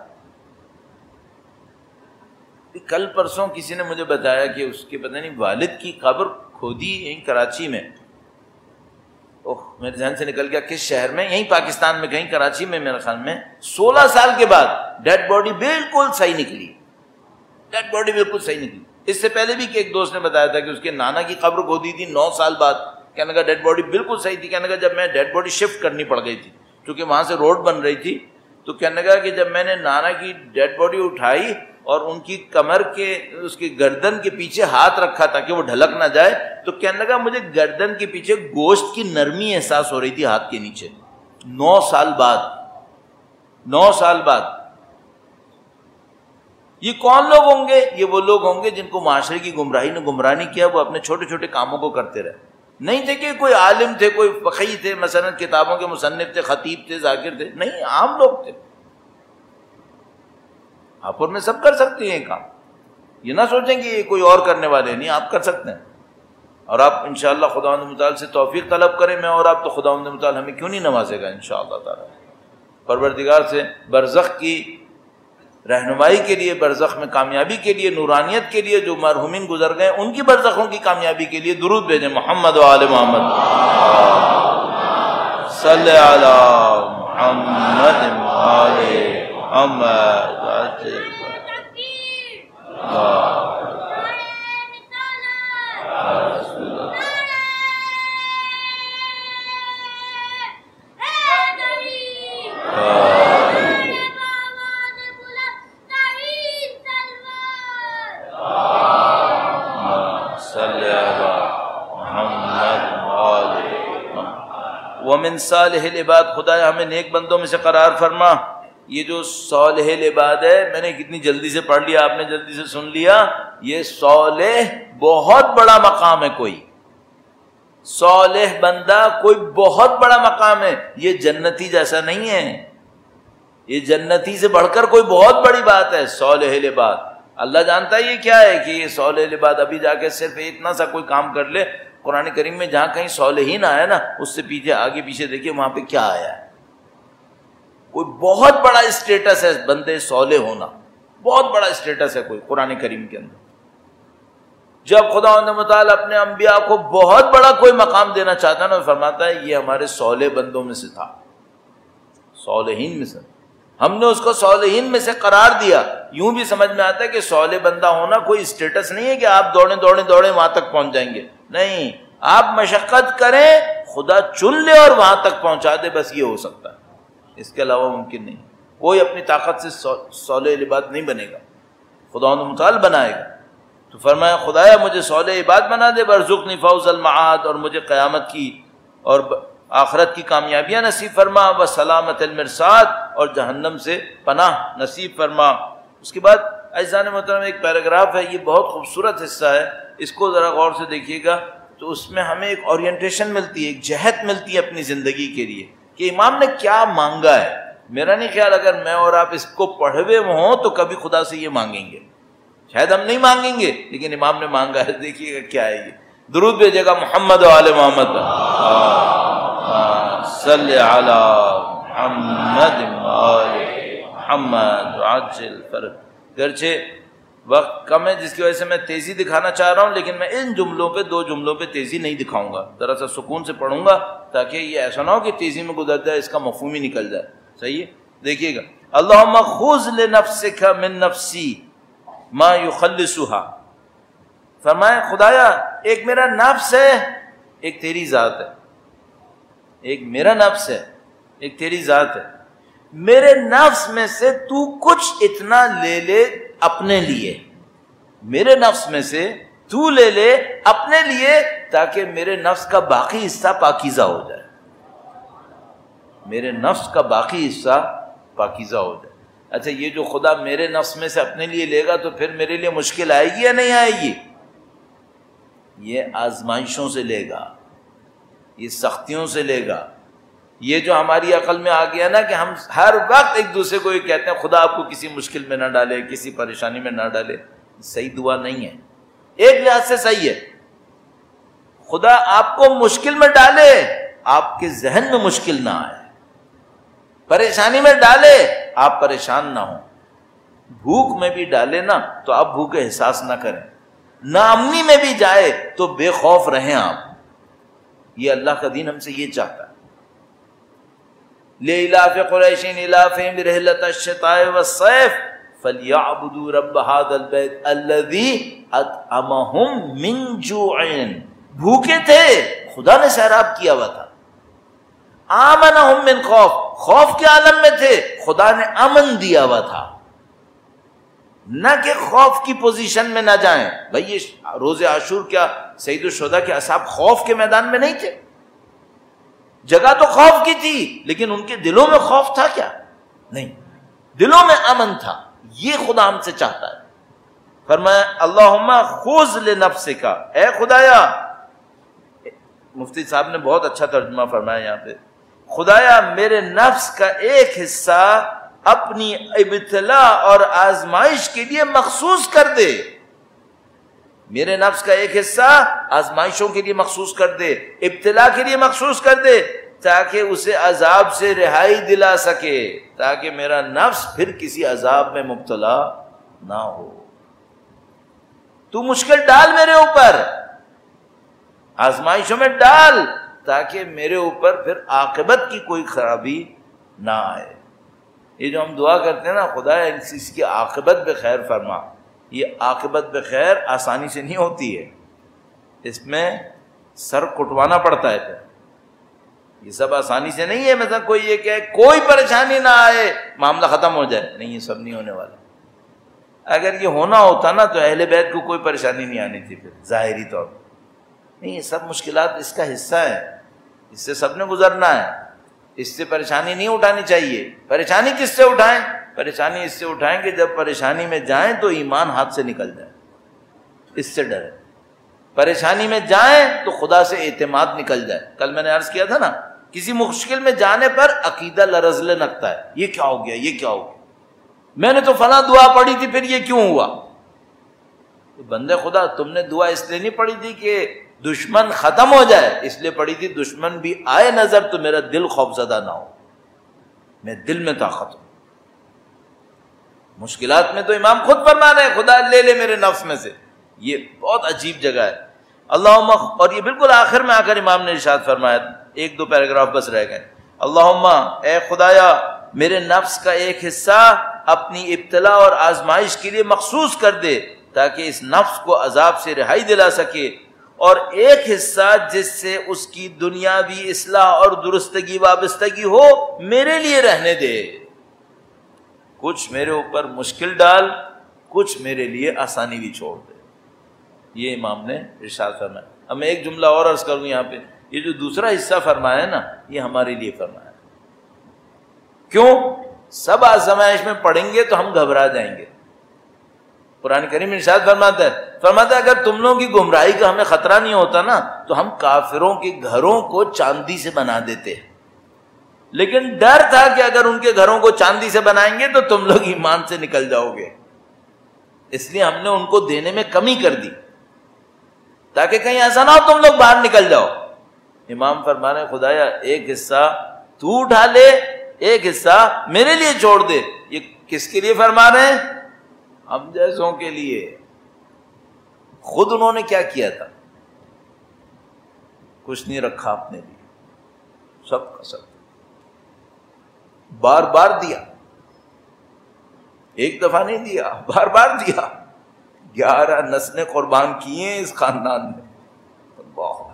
کل پرسوں کسی نے مجھے بتایا کہ اس کے پتہ نہیں والد کی قبر کھودی یہیں کراچی میں. اوہ میرے ذہن سے نکل گیا کس شہر میں، یہیں پاکستان میں کہیں کراچی میں میرے خیال میں. سولہ سال کے بعد ڈیڈ باڈی بالکل صحیح نکلی، ڈیڈ باڈی بالکل صحیح نکلی. اس سے پہلے بھی کہ ایک دوست نے بتایا تھا کہ اس کے نانا کی قبر کھودی تھی نو سال بعد. کہنے کا ڈیڈ باڈی بالکل صحیح تھی. کہنے کا جب میں ڈیڈ باڈی شفٹ کرنی پڑ گئی تھی کیونکہ وہاں سے روڈ بن رہی تھی، تو کہنے کا کہ جب میں نے نانا کی ڈیڈ باڈی اٹھائی اور ان کی کمر کے اس کی گردن کے پیچھے ہاتھ رکھا تاکہ وہ ڈھلک نہ جائے، تو کہنے لگا مجھے گردن کے پیچھے گوشت کی نرمی احساس ہو رہی تھی ہاتھ کے نیچے. نو سال بعد، نو سال بعد. یہ کون لوگ ہوں گے؟ یہ وہ لوگ ہوں گے جن کو معاشرے کی گمراہی نے گمراہ نہیں کیا، وہ اپنے چھوٹے چھوٹے کاموں کو کرتے رہے. نہیں تھے کہ کوئی عالم تھے، کوئی فقیہ تھے، مثلا کتابوں کے مصنف تھے، خطیب تھے، ذاکر تھے، نہیں، عام لوگ تھے. آپ اور میں سب کر سکتے ہیں یہ کام. یہ نہ سوچیں کہ یہ کوئی اور کرنے والے نہیں، آپ کر سکتے ہیں. اور آپ انشاءاللہ خداوند متعال سے توفیق طلب کریں. میں اور آپ تو خداوند متعال ہمیں کیوں نہیں نوازے گا انشاءاللہ تعالی. پروردگار سے برزخ کی رہنمائی کے لیے، برزخ میں کامیابی کے لیے، نورانیت کے لیے، جو مرحومین گزر گئے ان کی برزخوں کی کامیابی کے لیے درود بھیجیں. محمد و آل محمد صلی علی محمد و آل محمد. ومن صالح العباد، خدایا ہمیں نیک بندوں میں سے قرار فرما. یہ جو صالح العباد ہے میں نے کتنی جلدی سے پڑھ لیا، آپ نے جلدی سے سن لیا. یہ صالح بہت بڑا مقام ہے. کوئی صالح بندہ کوئی بہت بڑا مقام ہے. یہ جنتی جیسا نہیں ہے، یہ جنتی سے بڑھ کر کوئی بہت بڑی بات ہے. صالح العباد اللہ جانتا ہے یہ کیا ہے کہ یہ صالح العباد. ابھی جا کے صرف اتنا سا کوئی کام کر لے. قرآن کریم میں جہاں کہیں صالحین آیا نا، اس سے پیچھے آگے پیچھے دیکھیے وہاں پہ کیا آیا ہے. کوئی بہت بڑا اسٹیٹس ہے بندے صالح ہونا، بہت بڑا اسٹیٹس ہے کوئی قرآن کریم کے اندر. جب خدا متعال اپنے انبیاء کو بہت بڑا کوئی مقام دینا چاہتا ہے نا، فرماتا ہے یہ ہمارے صالح بندوں میں سے تھا، صالحین میں سے. ہم نے اس کو صالحین میں سے قرار دیا. یوں بھی سمجھ میں آتا ہے کہ صالح بندہ ہونا کوئی اسٹیٹس نہیں ہے کہ آپ دوڑیں دوڑیں دوڑیں وہاں تک پہنچ جائیں گے. نہیں، آپ مشقت کریں، خدا چن لے اور وہاں تک پہنچا دے، بس یہ ہو سکتا ہے. اس کے علاوہ ممکن نہیں. کوئی اپنی طاقت سے صالح العباد نہیں بنے گا، خداوند متعال بنائے گا. تو فرمایا خدایا مجھے صالح عباد بنا دے، وارزقنی فوز المعاد، اور مجھے قیامت کی اور آخرت کی کامیابیاں نصیب فرما، وسلامت المرصاد، اور جہنم سے پناہ نصیب فرما. اس کے بعد عزیزان محترم ایک پیراگراف ہے، یہ بہت خوبصورت حصہ ہے، اس کو ذرا غور سے دیکھیے گا تو اس میں ہمیں ایک اورینٹیشن ملتی ہے، ایک جہت ملتی ہے اپنی زندگی کے لیے کہ امام نے کیا مانگا ہے. میرا نہیں خیال اگر میں اور آپ اس کو پڑھے ہوئے ہوں تو کبھی خدا سے یہ مانگیں گے، شاید ہم نہیں مانگیں گے، لیکن امام نے مانگا ہے. دیکھیے گا کیا ہے یہ. درود بھیجے گا محمد و آل محمد صلی علی محمد و آل محمد عجل فرج. گرچہ وقت کم ہے جس کی وجہ سے میں تیزی دکھانا چاہ رہا ہوں، لیکن میں ان جملوں پہ دو جملوں پہ تیزی نہیں دکھاؤں گا، ذرا سا سکون سے پڑھوں گا تاکہ یہ ایسا نہ ہو کہ تیزی میں گزر جائے، اس کا مفہوم ہی نکل جائے. صحیح ہے؟ دیکھیے گا. اللہم خذ لنفسک من نفسی ما یخلصها. فرمائے خدایا ایک میرا نفس ہے، ایک تیری ذات ہے. ایک میرا نفس ہے، ایک تیری ذات ہے. میرے نفس میں سے تو کچھ اتنا لے لے اپنے لیے، میرے نفس میں سے تو لے لے اپنے لیے تاکہ میرے نفس کا باقی حصہ پاکیزہ ہو جائے. میرے نفس کا باقی حصہ پاکیزہ ہو جائے. اچھا یہ جو خدا میرے نفس میں سے اپنے لیے لے گا تو پھر میرے لیے مشکل آئے گی یا نہیں آئے گی؟ یہ آزمائشوں سے لے گا، یہ سختیوں سے لے گا۔ یہ جو ہماری عقل میں آ گیا نا کہ ہم ہر وقت ایک دوسرے کو یہ کہتے ہیں خدا آپ کو کسی مشکل میں نہ ڈالے، کسی پریشانی میں نہ ڈالے، صحیح دعا نہیں ہے۔ ایک لحاظ سے صحیح ہے، خدا آپ کو مشکل میں ڈالے، آپ کے ذہن میں مشکل نہ آئے، پریشانی میں ڈالے آپ پریشان نہ ہوں، بھوک میں بھی ڈالے نا تو آپ بھوک کا احساس نہ کریں، ناامنی میں بھی جائے تو بے خوف رہیں آپ۔ یہ اللہ کا دین ہم سے یہ چاہتا ہے۔ لِإِلَافِ قُرَيْشٍ إِلَافِهِمْ رِحْلَةَ الشِّتَاءِ وَالصَّيْفِ فَلْيَعْبُدُوا رَبَّ هَذَا الْبَيْتِ الَّذِي أَطْعَمَهُم مِّن جُوعٍ۔ بھوکے تھے، خدا نے سیراب کیا ہوا تھا۔ آمنہم من خوف، خوف کے عالم میں تھے، خدا نے امن دیا ہوا تھا، نہ کہ خوف کی پوزیشن میں نہ جائیں۔ بھئی یہ روز عاشور کیا سید الشہداء کے اصحاب خوف کے میدان میں نہیں تھے؟ جگہ تو خوف کی تھی لیکن ان کے دلوں میں خوف تھا کیا؟ نہیں، دلوں میں امن تھا۔ یہ خدا ہم سے چاہتا ہے۔ فرمایا اللہم خذ لنفسک، اے خدایا، مفتی صاحب نے بہت اچھا ترجمہ فرمایا یہاں پہ، خدایا میرے نفس کا ایک حصہ اپنی ابتلا اور آزمائش کے لیے مخصوص کر دے، میرے نفس کا ایک حصہ آزمائشوں کے لیے مخصوص کر دے، ابتلا کے لیے مخصوص کر دے، تاکہ اسے عذاب سے رہائی دلا سکے، تاکہ میرا نفس پھر کسی عذاب میں مبتلا نہ ہو۔ تو مشکل ڈال میرے اوپر، آزمائشوں میں ڈال، تاکہ میرے اوپر پھر عاقبت کی کوئی خرابی نہ آئے۔ یہ جو ہم دعا کرتے ہیں نا، خدا اس کی عاقبت بخیر فرما، یہ عاقبت بخیر آسانی سے نہیں ہوتی ہے، اس میں سر کٹوانا پڑتا ہے پھر، یہ سب آسانی سے نہیں ہے۔ مثلا کوئی یہ کہ کوئی پریشانی نہ آئے معاملہ ختم ہو جائے، نہیں، یہ سب نہیں ہونے والا۔ اگر یہ ہونا ہوتا نا تو اہل بیت کو کوئی پریشانی نہیں آنی تھی پھر ظاہری طور پر، نہیں، یہ سب مشکلات اس کا حصہ ہے، اس سے سب نے گزرنا ہے، اس سے پریشانی نہیں اٹھانی چاہیے۔ پریشانی کس سے اٹھائیں؟ پریشانی اس سے اٹھائیں کہ جب پریشانی میں جائیں تو ایمان ہاتھ سے نکل جائے، اس سے ڈریں۔ پریشانی میں جائیں تو خدا سے اعتماد نکل جائے۔ کل میں نے عرض کیا تھا نا، کسی مشکل میں جانے پر عقیدہ لرزنے لگتا ہے، یہ کیا ہو گیا، یہ کیا ہو گیا، میں نے تو فلاں دعا پڑھی تھی پھر یہ کیوں ہوا؟ تو بندے خدا، تم نے دعا اس لیے نہیں پڑھی تھی کہ دشمن ختم ہو جائے، اس لیے پڑھی تھی دشمن بھی آئے نظر تو میرا دل خوف زدہ نہ ہو، میں دل میں طاقت ہوں۔ مشکلات میں تو امام خود فرما رہے ہیں خدا لے لے میرے نفس میں سے، یہ بہت عجیب جگہ ہے۔ اللہم، اور یہ بالکل آخر میں آ کر امام نے ارشاد فرمایا، ایک دو پیراگراف بس رہ گئے، اللہم اے خدایا میرے نفس کا ایک حصہ اپنی ابتلا اور آزمائش کے لیے مخصوص کر دے تاکہ اس نفس کو عذاب سے رہائی دلا سکے، اور ایک حصہ جس سے اس کی دنیاوی اصلاح اور درستگی وابستگی ہو میرے لیے رہنے دے۔ کچھ میرے اوپر مشکل ڈال، کچھ میرے لیے آسانی بھی چھوڑ دے، یہ امام نے ارشاد فرمایا۔ اب میں ایک جملہ اور عرض کروں یہاں پہ، یہ جو دوسرا حصہ فرمایا ہے نا، یہ ہمارے لیے فرمایا۔ کیوں؟ سب آزمائش میں پڑیں گے تو ہم گھبرا جائیں گے۔ قرآن کریم ارشاد فرماتا ہے فرماتا ہے اگر تم لوگوں کی گمراہی کا ہمیں خطرہ نہیں ہوتا نا تو ہم کافروں کے گھروں کو چاندی سے بنا دیتے، لیکن ڈر تھا کہ اگر ان کے گھروں کو چاندی سے بنائیں گے تو تم لوگ ایمان سے نکل جاؤ گے، اس لیے ہم نے ان کو دینے میں کمی کر دی تاکہ کہیں ایسا نہ ہو تم لوگ باہر نکل جاؤ۔ امام فرما رہے خدایا ایک حصہ تو اٹھا لے، ایک حصہ میرے لیے چھوڑ دے۔ یہ کس کے لیے فرما رہے ہیں؟ ہم جیسوں کے لیے۔ خود انہوں نے کیا کیا تھا؟ کچھ نہیں رکھا اپنے لیے، سب کا سب بار بار دیا، ایک دفعہ نہیں دیا، بار بار دیا۔ گیارہ نسلیں قربان کی ہیں اس خاندان میں، بہت۔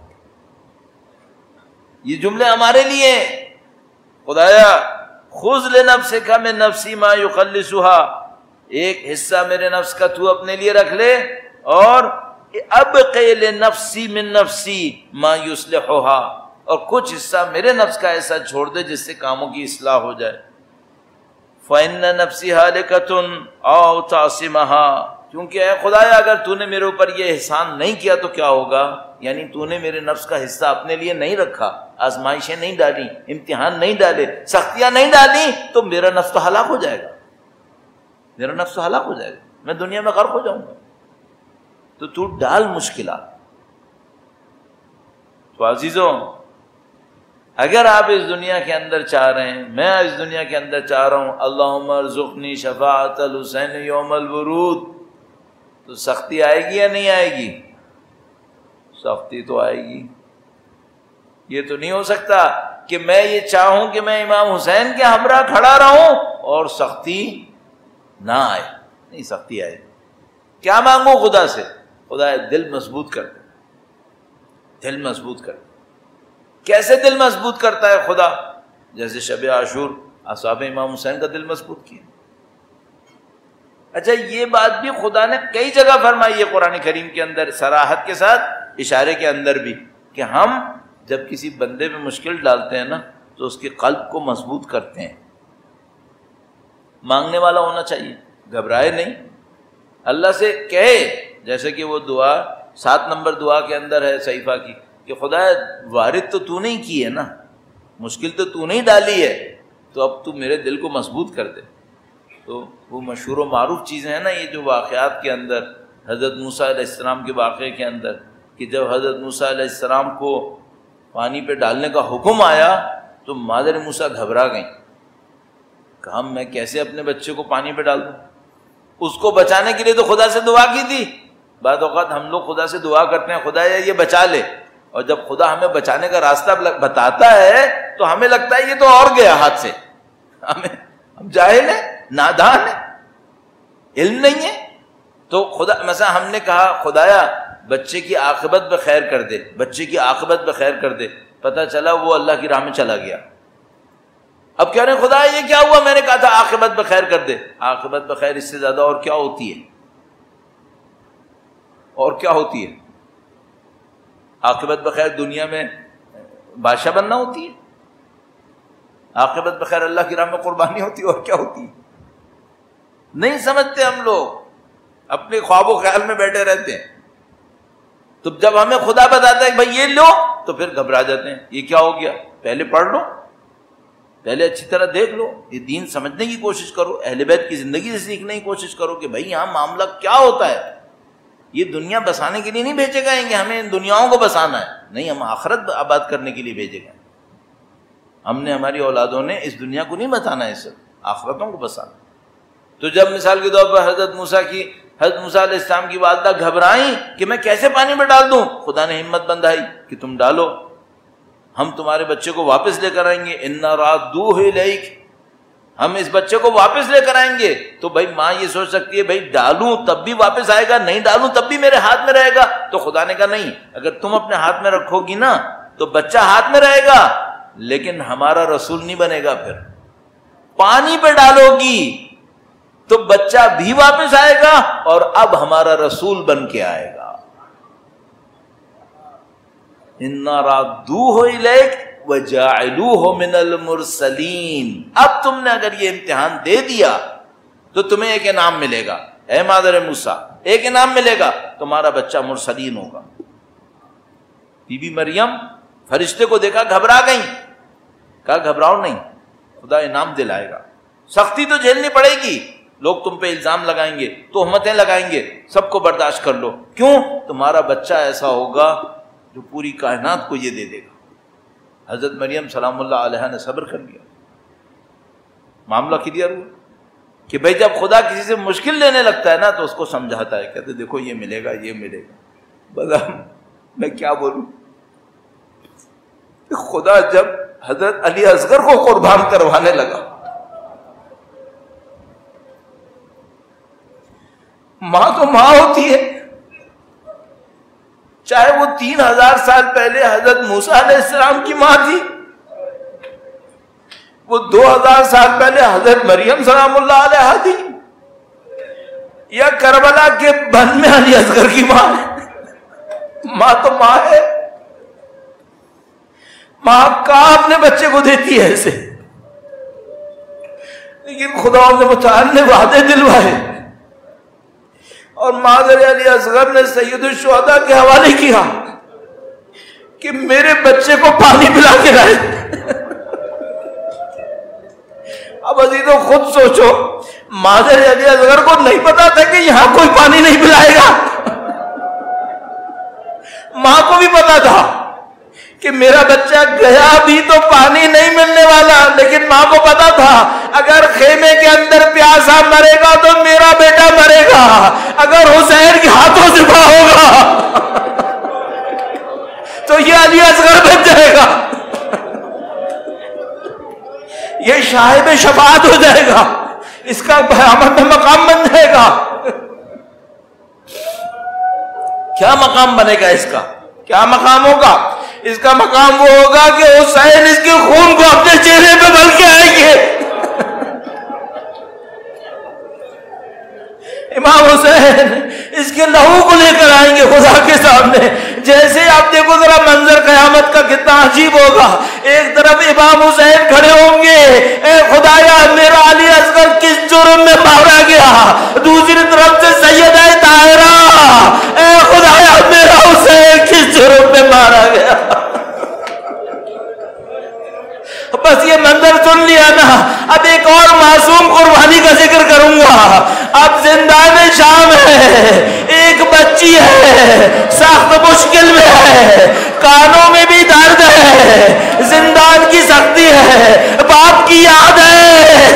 یہ جملے ہمارے لیے، خدایا خذ لنفسک من نفسی ما یخلصها، ایک حصہ میرے نفس کا تو اپنے لیے رکھ لے، اور ابقی لنفسی من نفسی ما یصلحها، اور کچھ حصہ میرے نفس کا ایسا چھوڑ دے جس سے کاموں کی اصلاح ہو جائے۔ فإن نفسی ہالکۃ او تعصمها، کیونکہ اے خدایا اگر تو نے میرے اوپر یہ احسان نہیں کیا تو کیا ہوگا، یعنی تو نے میرے نفس کا حصہ اپنے لیے نہیں رکھا، آزمائشیں نہیں ڈالی، امتحان نہیں ڈالے، سختیاں نہیں ڈالی، تو میرا نفس تو ہلاک ہو جائے گا، میرا نفس تو ہلاک ہو جائے گا، میں دنیا میں غرق ہو جاؤں گا۔ تو تو ڈال مشکلات۔ تو عزیزوں، اگر آپ اس دنیا کے اندر چاہ رہے ہیں، میں اس دنیا کے اندر چاہ رہا ہوں اللہم ارزقنی شفاعت الحسین یوم الورود، تو سختی آئے گی یا نہیں آئے گی؟ سختی تو آئے گی۔ یہ تو نہیں ہو سکتا کہ میں یہ چاہوں کہ میں امام حسین کے ہمراہ کھڑا رہوں اور سختی نہ آئے، نہیں، سختی آئے۔ کیا مانگوں خدا سے؟ خدا دل مضبوط کر دے، دل مضبوط کر دے۔ کیسے دل مضبوط کرتا ہے خدا؟ جیسے شب عاشور اصحاب امام حسین کا دل مضبوط کیا۔ اچھا، یہ بات بھی خدا نے کئی جگہ فرمائی ہے قرآن کریم کے اندر، صراحت کے ساتھ، اشارے کے اندر بھی، کہ ہم جب کسی بندے پہ مشکل ڈالتے ہیں نا تو اس کے قلب کو مضبوط کرتے ہیں۔ مانگنے والا ہونا چاہیے، گھبرائے نہیں، اللہ سے کہے، جیسے کہ وہ دعا سات نمبر دعا کے اندر ہے صحیفہ کی، کہ خدا وارد تو تو نہیں کی ہے نا، مشکل تو تو نہیں ڈالی ہے، تو اب تو میرے دل کو مضبوط کر دے۔ تو وہ مشہور و معروف چیزیں ہیں نا، یہ جو واقعات کے اندر، حضرت موسیٰ علیہ السلام کے واقعے کے اندر، کہ جب حضرت موسیٰ علیہ السلام کو پانی پہ ڈالنے کا حکم آیا تو مادر موسیٰ گھبرا گئیں، کہا میں کیسے اپنے بچے کو پانی پہ ڈال دوں؟ اس کو بچانے کے لیے تو خدا سے دعا کی تھی۔ بعض اوقات ہم لوگ خدا سے دعا کرتے ہیں خدا یہ بچا لے، اور جب خدا ہمیں بچانے کا راستہ بتاتا ہے تو ہمیں لگتا ہے یہ تو اور گیا ہاتھ سے، ہمیں ہم جاہل ہیں، نادان ہیں، علم نہیں ہے۔ تو خدا مثلا ہم نے کہا خدایا بچے کی عاقبت پہ خیر کر دے، بچے کی عاقبت پہ خیر کر دے، پتہ چلا وہ اللہ کی راہ میں چلا گیا۔ اب کہہ رہے ہیں خدا یہ کیا ہوا؟ میں نے کہا تھا عاقبت پہ خیر کر دے۔ عاقبت پہ خیر اس سے زیادہ اور کیا ہوتی ہے؟ اور کیا ہوتی ہے؟ عاقبت بخیر دنیا میں بادشاہ بننا ہوتی ہے، عاقبت بخیر اللہ کی راہ میں قربانی ہوتی ہے، اور کیا ہوتی ہے؟ نہیں سمجھتے ہم لوگ، اپنے خواب و خیال میں بیٹھے رہتے ہیں۔ تو جب ہمیں خدا بتاتا ہے کہ بھائی یہ لو، تو پھر گھبرا جاتے ہیں، یہ کیا ہو گیا؟ پہلے پڑھ لو، پہلے اچھی طرح دیکھ لو، یہ دین سمجھنے کی کوشش کرو، اہل بیت کی زندگی سے سیکھنے کی کوشش کرو کہ بھائی یہاں معاملہ کیا ہوتا ہے۔ یہ دنیا بسانے کے لیے نہیں بھیجے گئے کہ ہمیں ان دنیاؤں کو بسانا ہے، نہیں، ہم آخرت آباد کرنے کے لیے بھیجے گئے۔ ہم نے، ہماری اولادوں نے اس دنیا کو نہیں بسانا ہے، اس آخرتوں کو بسانا۔ تو جب مثال کے طور پر حضرت موسیٰ کی حضرت موسیٰ علیہ السلام کی والدہ گھبرائیں کہ میں کیسے پانی میں ڈال دوں، خدا نے ہمت بندھائی کہ تم ڈالو، ہم تمہارے بچے کو واپس لے کر آئیں گے، انا رادوہ الیک، ہم اس بچے کو واپس لے کر آئیں گے۔ تو بھائی ماں یہ سوچ سکتی ہے بھائی ڈالوں تب بھی واپس آئے گا، نہیں ڈالوں تب بھی میرے ہاتھ میں رہے گا۔ تو خدا نے کہا نہیں، اگر تم اپنے ہاتھ میں رکھو گی نا تو بچہ ہاتھ میں رہے گا، لیکن ہمارا رسول نہیں بنے گا۔ پھر پانی پہ ڈالو گی تو بچہ بھی واپس آئے گا اور اب ہمارا رسول بن کے آئے گا۔ اِنَّا رَادُّوهُ إِلَيْكَ وَجَاعِلُوهُ مِنَ الْمُرْسَلِينَ۔ اب تم نے اگر یہ امتحان دے دیا تو تمہیں ایک انعام ملے گا، اے مادر موسیٰ، ایک انعام ملے گا، تمہارا بچہ مرسلین ہوگا۔ بی بی مریم فرشتے کو دیکھا گھبرا گئیں، کہا گھبراؤ نہیں، خدا انعام دلائے گا۔ سختی تو جھیلنی پڑے گی، لوگ تم پہ الزام لگائیں گے، تہمتیں لگائیں گے، سب کو برداشت کر لو۔ کیوں؟ تمہارا بچہ ایسا ہوگا جو پوری کائنات کو یہ دے دے گا۔ حضرت مریم سلام اللہ علیہ نے صبر کر لیا، معاملہ کلیئر ہوا کہ بھائی جب خدا کسی سے مشکل لینے لگتا ہے نا تو اس کو سمجھاتا ہے، کہتے دیکھو یہ ملے گا، یہ ملے گا۔ بس میں کیا بولوں، خدا جب حضرت علی اصغر کو قربان کروانے لگا، ماں تو ماں ہوتی ہے، چاہے وہ تین ہزار سال پہلے حضرت موسیٰ علیہ السلام کی ماں تھی، وہ دو ہزار سال پہلے حضرت مریم سلام اللہ علیہ تھی، یا کربلا کے بن میں علی اصغر کی ماں ہے۔ ماں تو ماں ہے، ماں کا اپنے بچے کو دیتی ہے ایسے، لیکن خدا نے متعال نے وعدے دلوائے اور مادر علی اصغر نے سید الشہداء کے حوالے کیا کہ میرے بچے کو پانی پلا کے لائے۔ اب عزیزو خود سوچو، مادر علی اصغر کو نہیں پتا تھا کہ یہاں کوئی پانی نہیں پلائے گا؟ ماں کو بھی پتا تھا کہ میرا بچہ گیا بھی تو پانی نہیں ملنے والا، لیکن ماں کو پتا تھا اگر خیمے کے اندر پیاسا مرے گا تو میرا بیٹا مرے گا، اگر حسین کے ہاتھوں سے ذبح ہوگا تو یہ علی اصغر بن جائے گا، یہ صاحب شفاعت ہو جائے گا، اس کا قیامت میں مقام بن جائے گا۔ کیا مقام بنے گا اس کا؟ کیا مقام ہوگا اس کا؟ مقام وہ ہوگا کہ حسین اس کے خون کو اپنے چہرے پہ مل کے آئیں گے۔ امام حسین اس کے لہو کو لے کر آئیں گے خدا کے سامنے۔ جیسے آپ دیکھو ذرا منظر قیامت کا کتنا عجیب ہوگا، ایک طرف امام حسین کھڑے ہوں گے، اے خدایا میرا علی اصغر کس جرم میں مارا گیا، دوسری طرف سے سیدہ طاہرہ، اے خدایا میرا حسین کس جرم میں مارا گیا۔ بس یہ منظر سن لیا نا، اب ایک اور معصوم قربانی کا ذکر کروں گا۔ اب زندان شام ہے، ایک بچی ہے سخت مشکل میں ہے، کانوں میں بھی درد ہے، زندان کی سختی ہے، باپ کی یاد ہے۔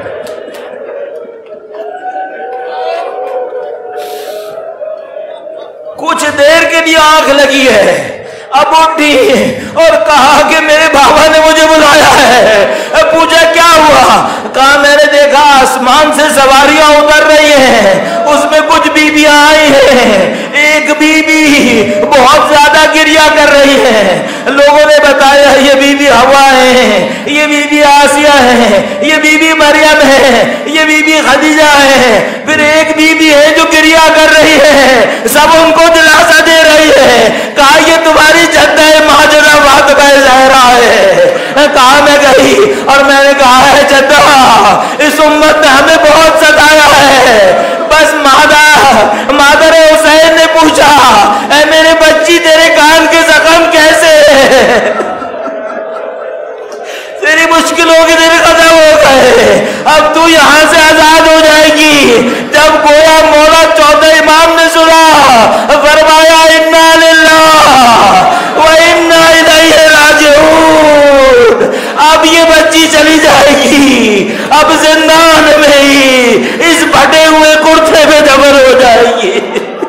کچھ دیر کے لیے آنکھ لگی ہے، اب اٹھی اور کہا کہ میرے بابا نے مجھے بلایا ہے۔ پوچھا کیا ہوا؟ کہا میں نے دیکھا آسمان سے سواریاں اتر رہی ہیں، اس میں کچھ بیویاں آئی ہیں، ایک بی بی بہت زیادہ گریا کر رہی ہے، لوگوں نے بتایا یہ بی بی ہوا ہے، یہ بی بی آسیہ ہے، یہ بی بی مریم ہے، یہ بی بی خدیجہ ہے، پھر ایک بی بی ہے جو گریا کر رہی ہے، سب ان کو دلاسا دے رہی ہے۔ کہا یہ تمہاری جدہ ماجرہ فاطمہ زہرا ہے۔ کہا میں گئی اور میں نے کہا ہے جدہ اس امت نے ہمیں بہت ستایا ہے، بس مادر مادر حسین نے پوچھا اے میرے بچی تیرے کان کے زخم کیسے ہیں؟ تیری مشکلوں کے دن ختم ہو گئے، اب تو یہاں سے آزاد ہو جائے گی۔ جب گویا مولا چوتھے امام نے سنا، فرمایا انا للہ و انا الیہ راجعون، اب یہ بچی چلی جائے گی، اب زندان میں ہی اس پھٹے ہوئے کرتے میں دفن ہو جائے گی۔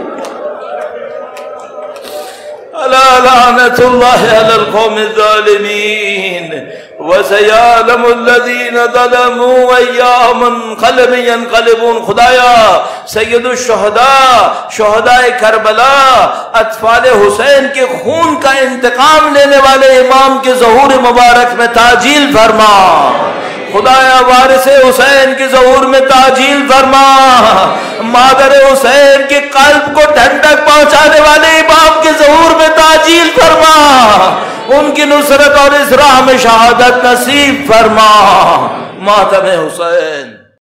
الا لعنت اللہ علی القوم الظالمین وسيعلم الذين ظلموا أيّ منقلب ينقلبون۔ خدایا سید الشہداء، شہداء کربلا، اطفال حسین کے خون کا انتقام لینے والے امام کے ظہور مبارک میں تعجیل فرما۔ خدایا وارث حسین کے ظہور میں تعجیل فرما، مادر حسین کے قلب کو ٹھنڈک پہنچانے والے امام کے ظہور میں تعجیل فرما، ان کی نصرت اور اس راہ میں شہادت نصیب فرما۔ ماتم حسین۔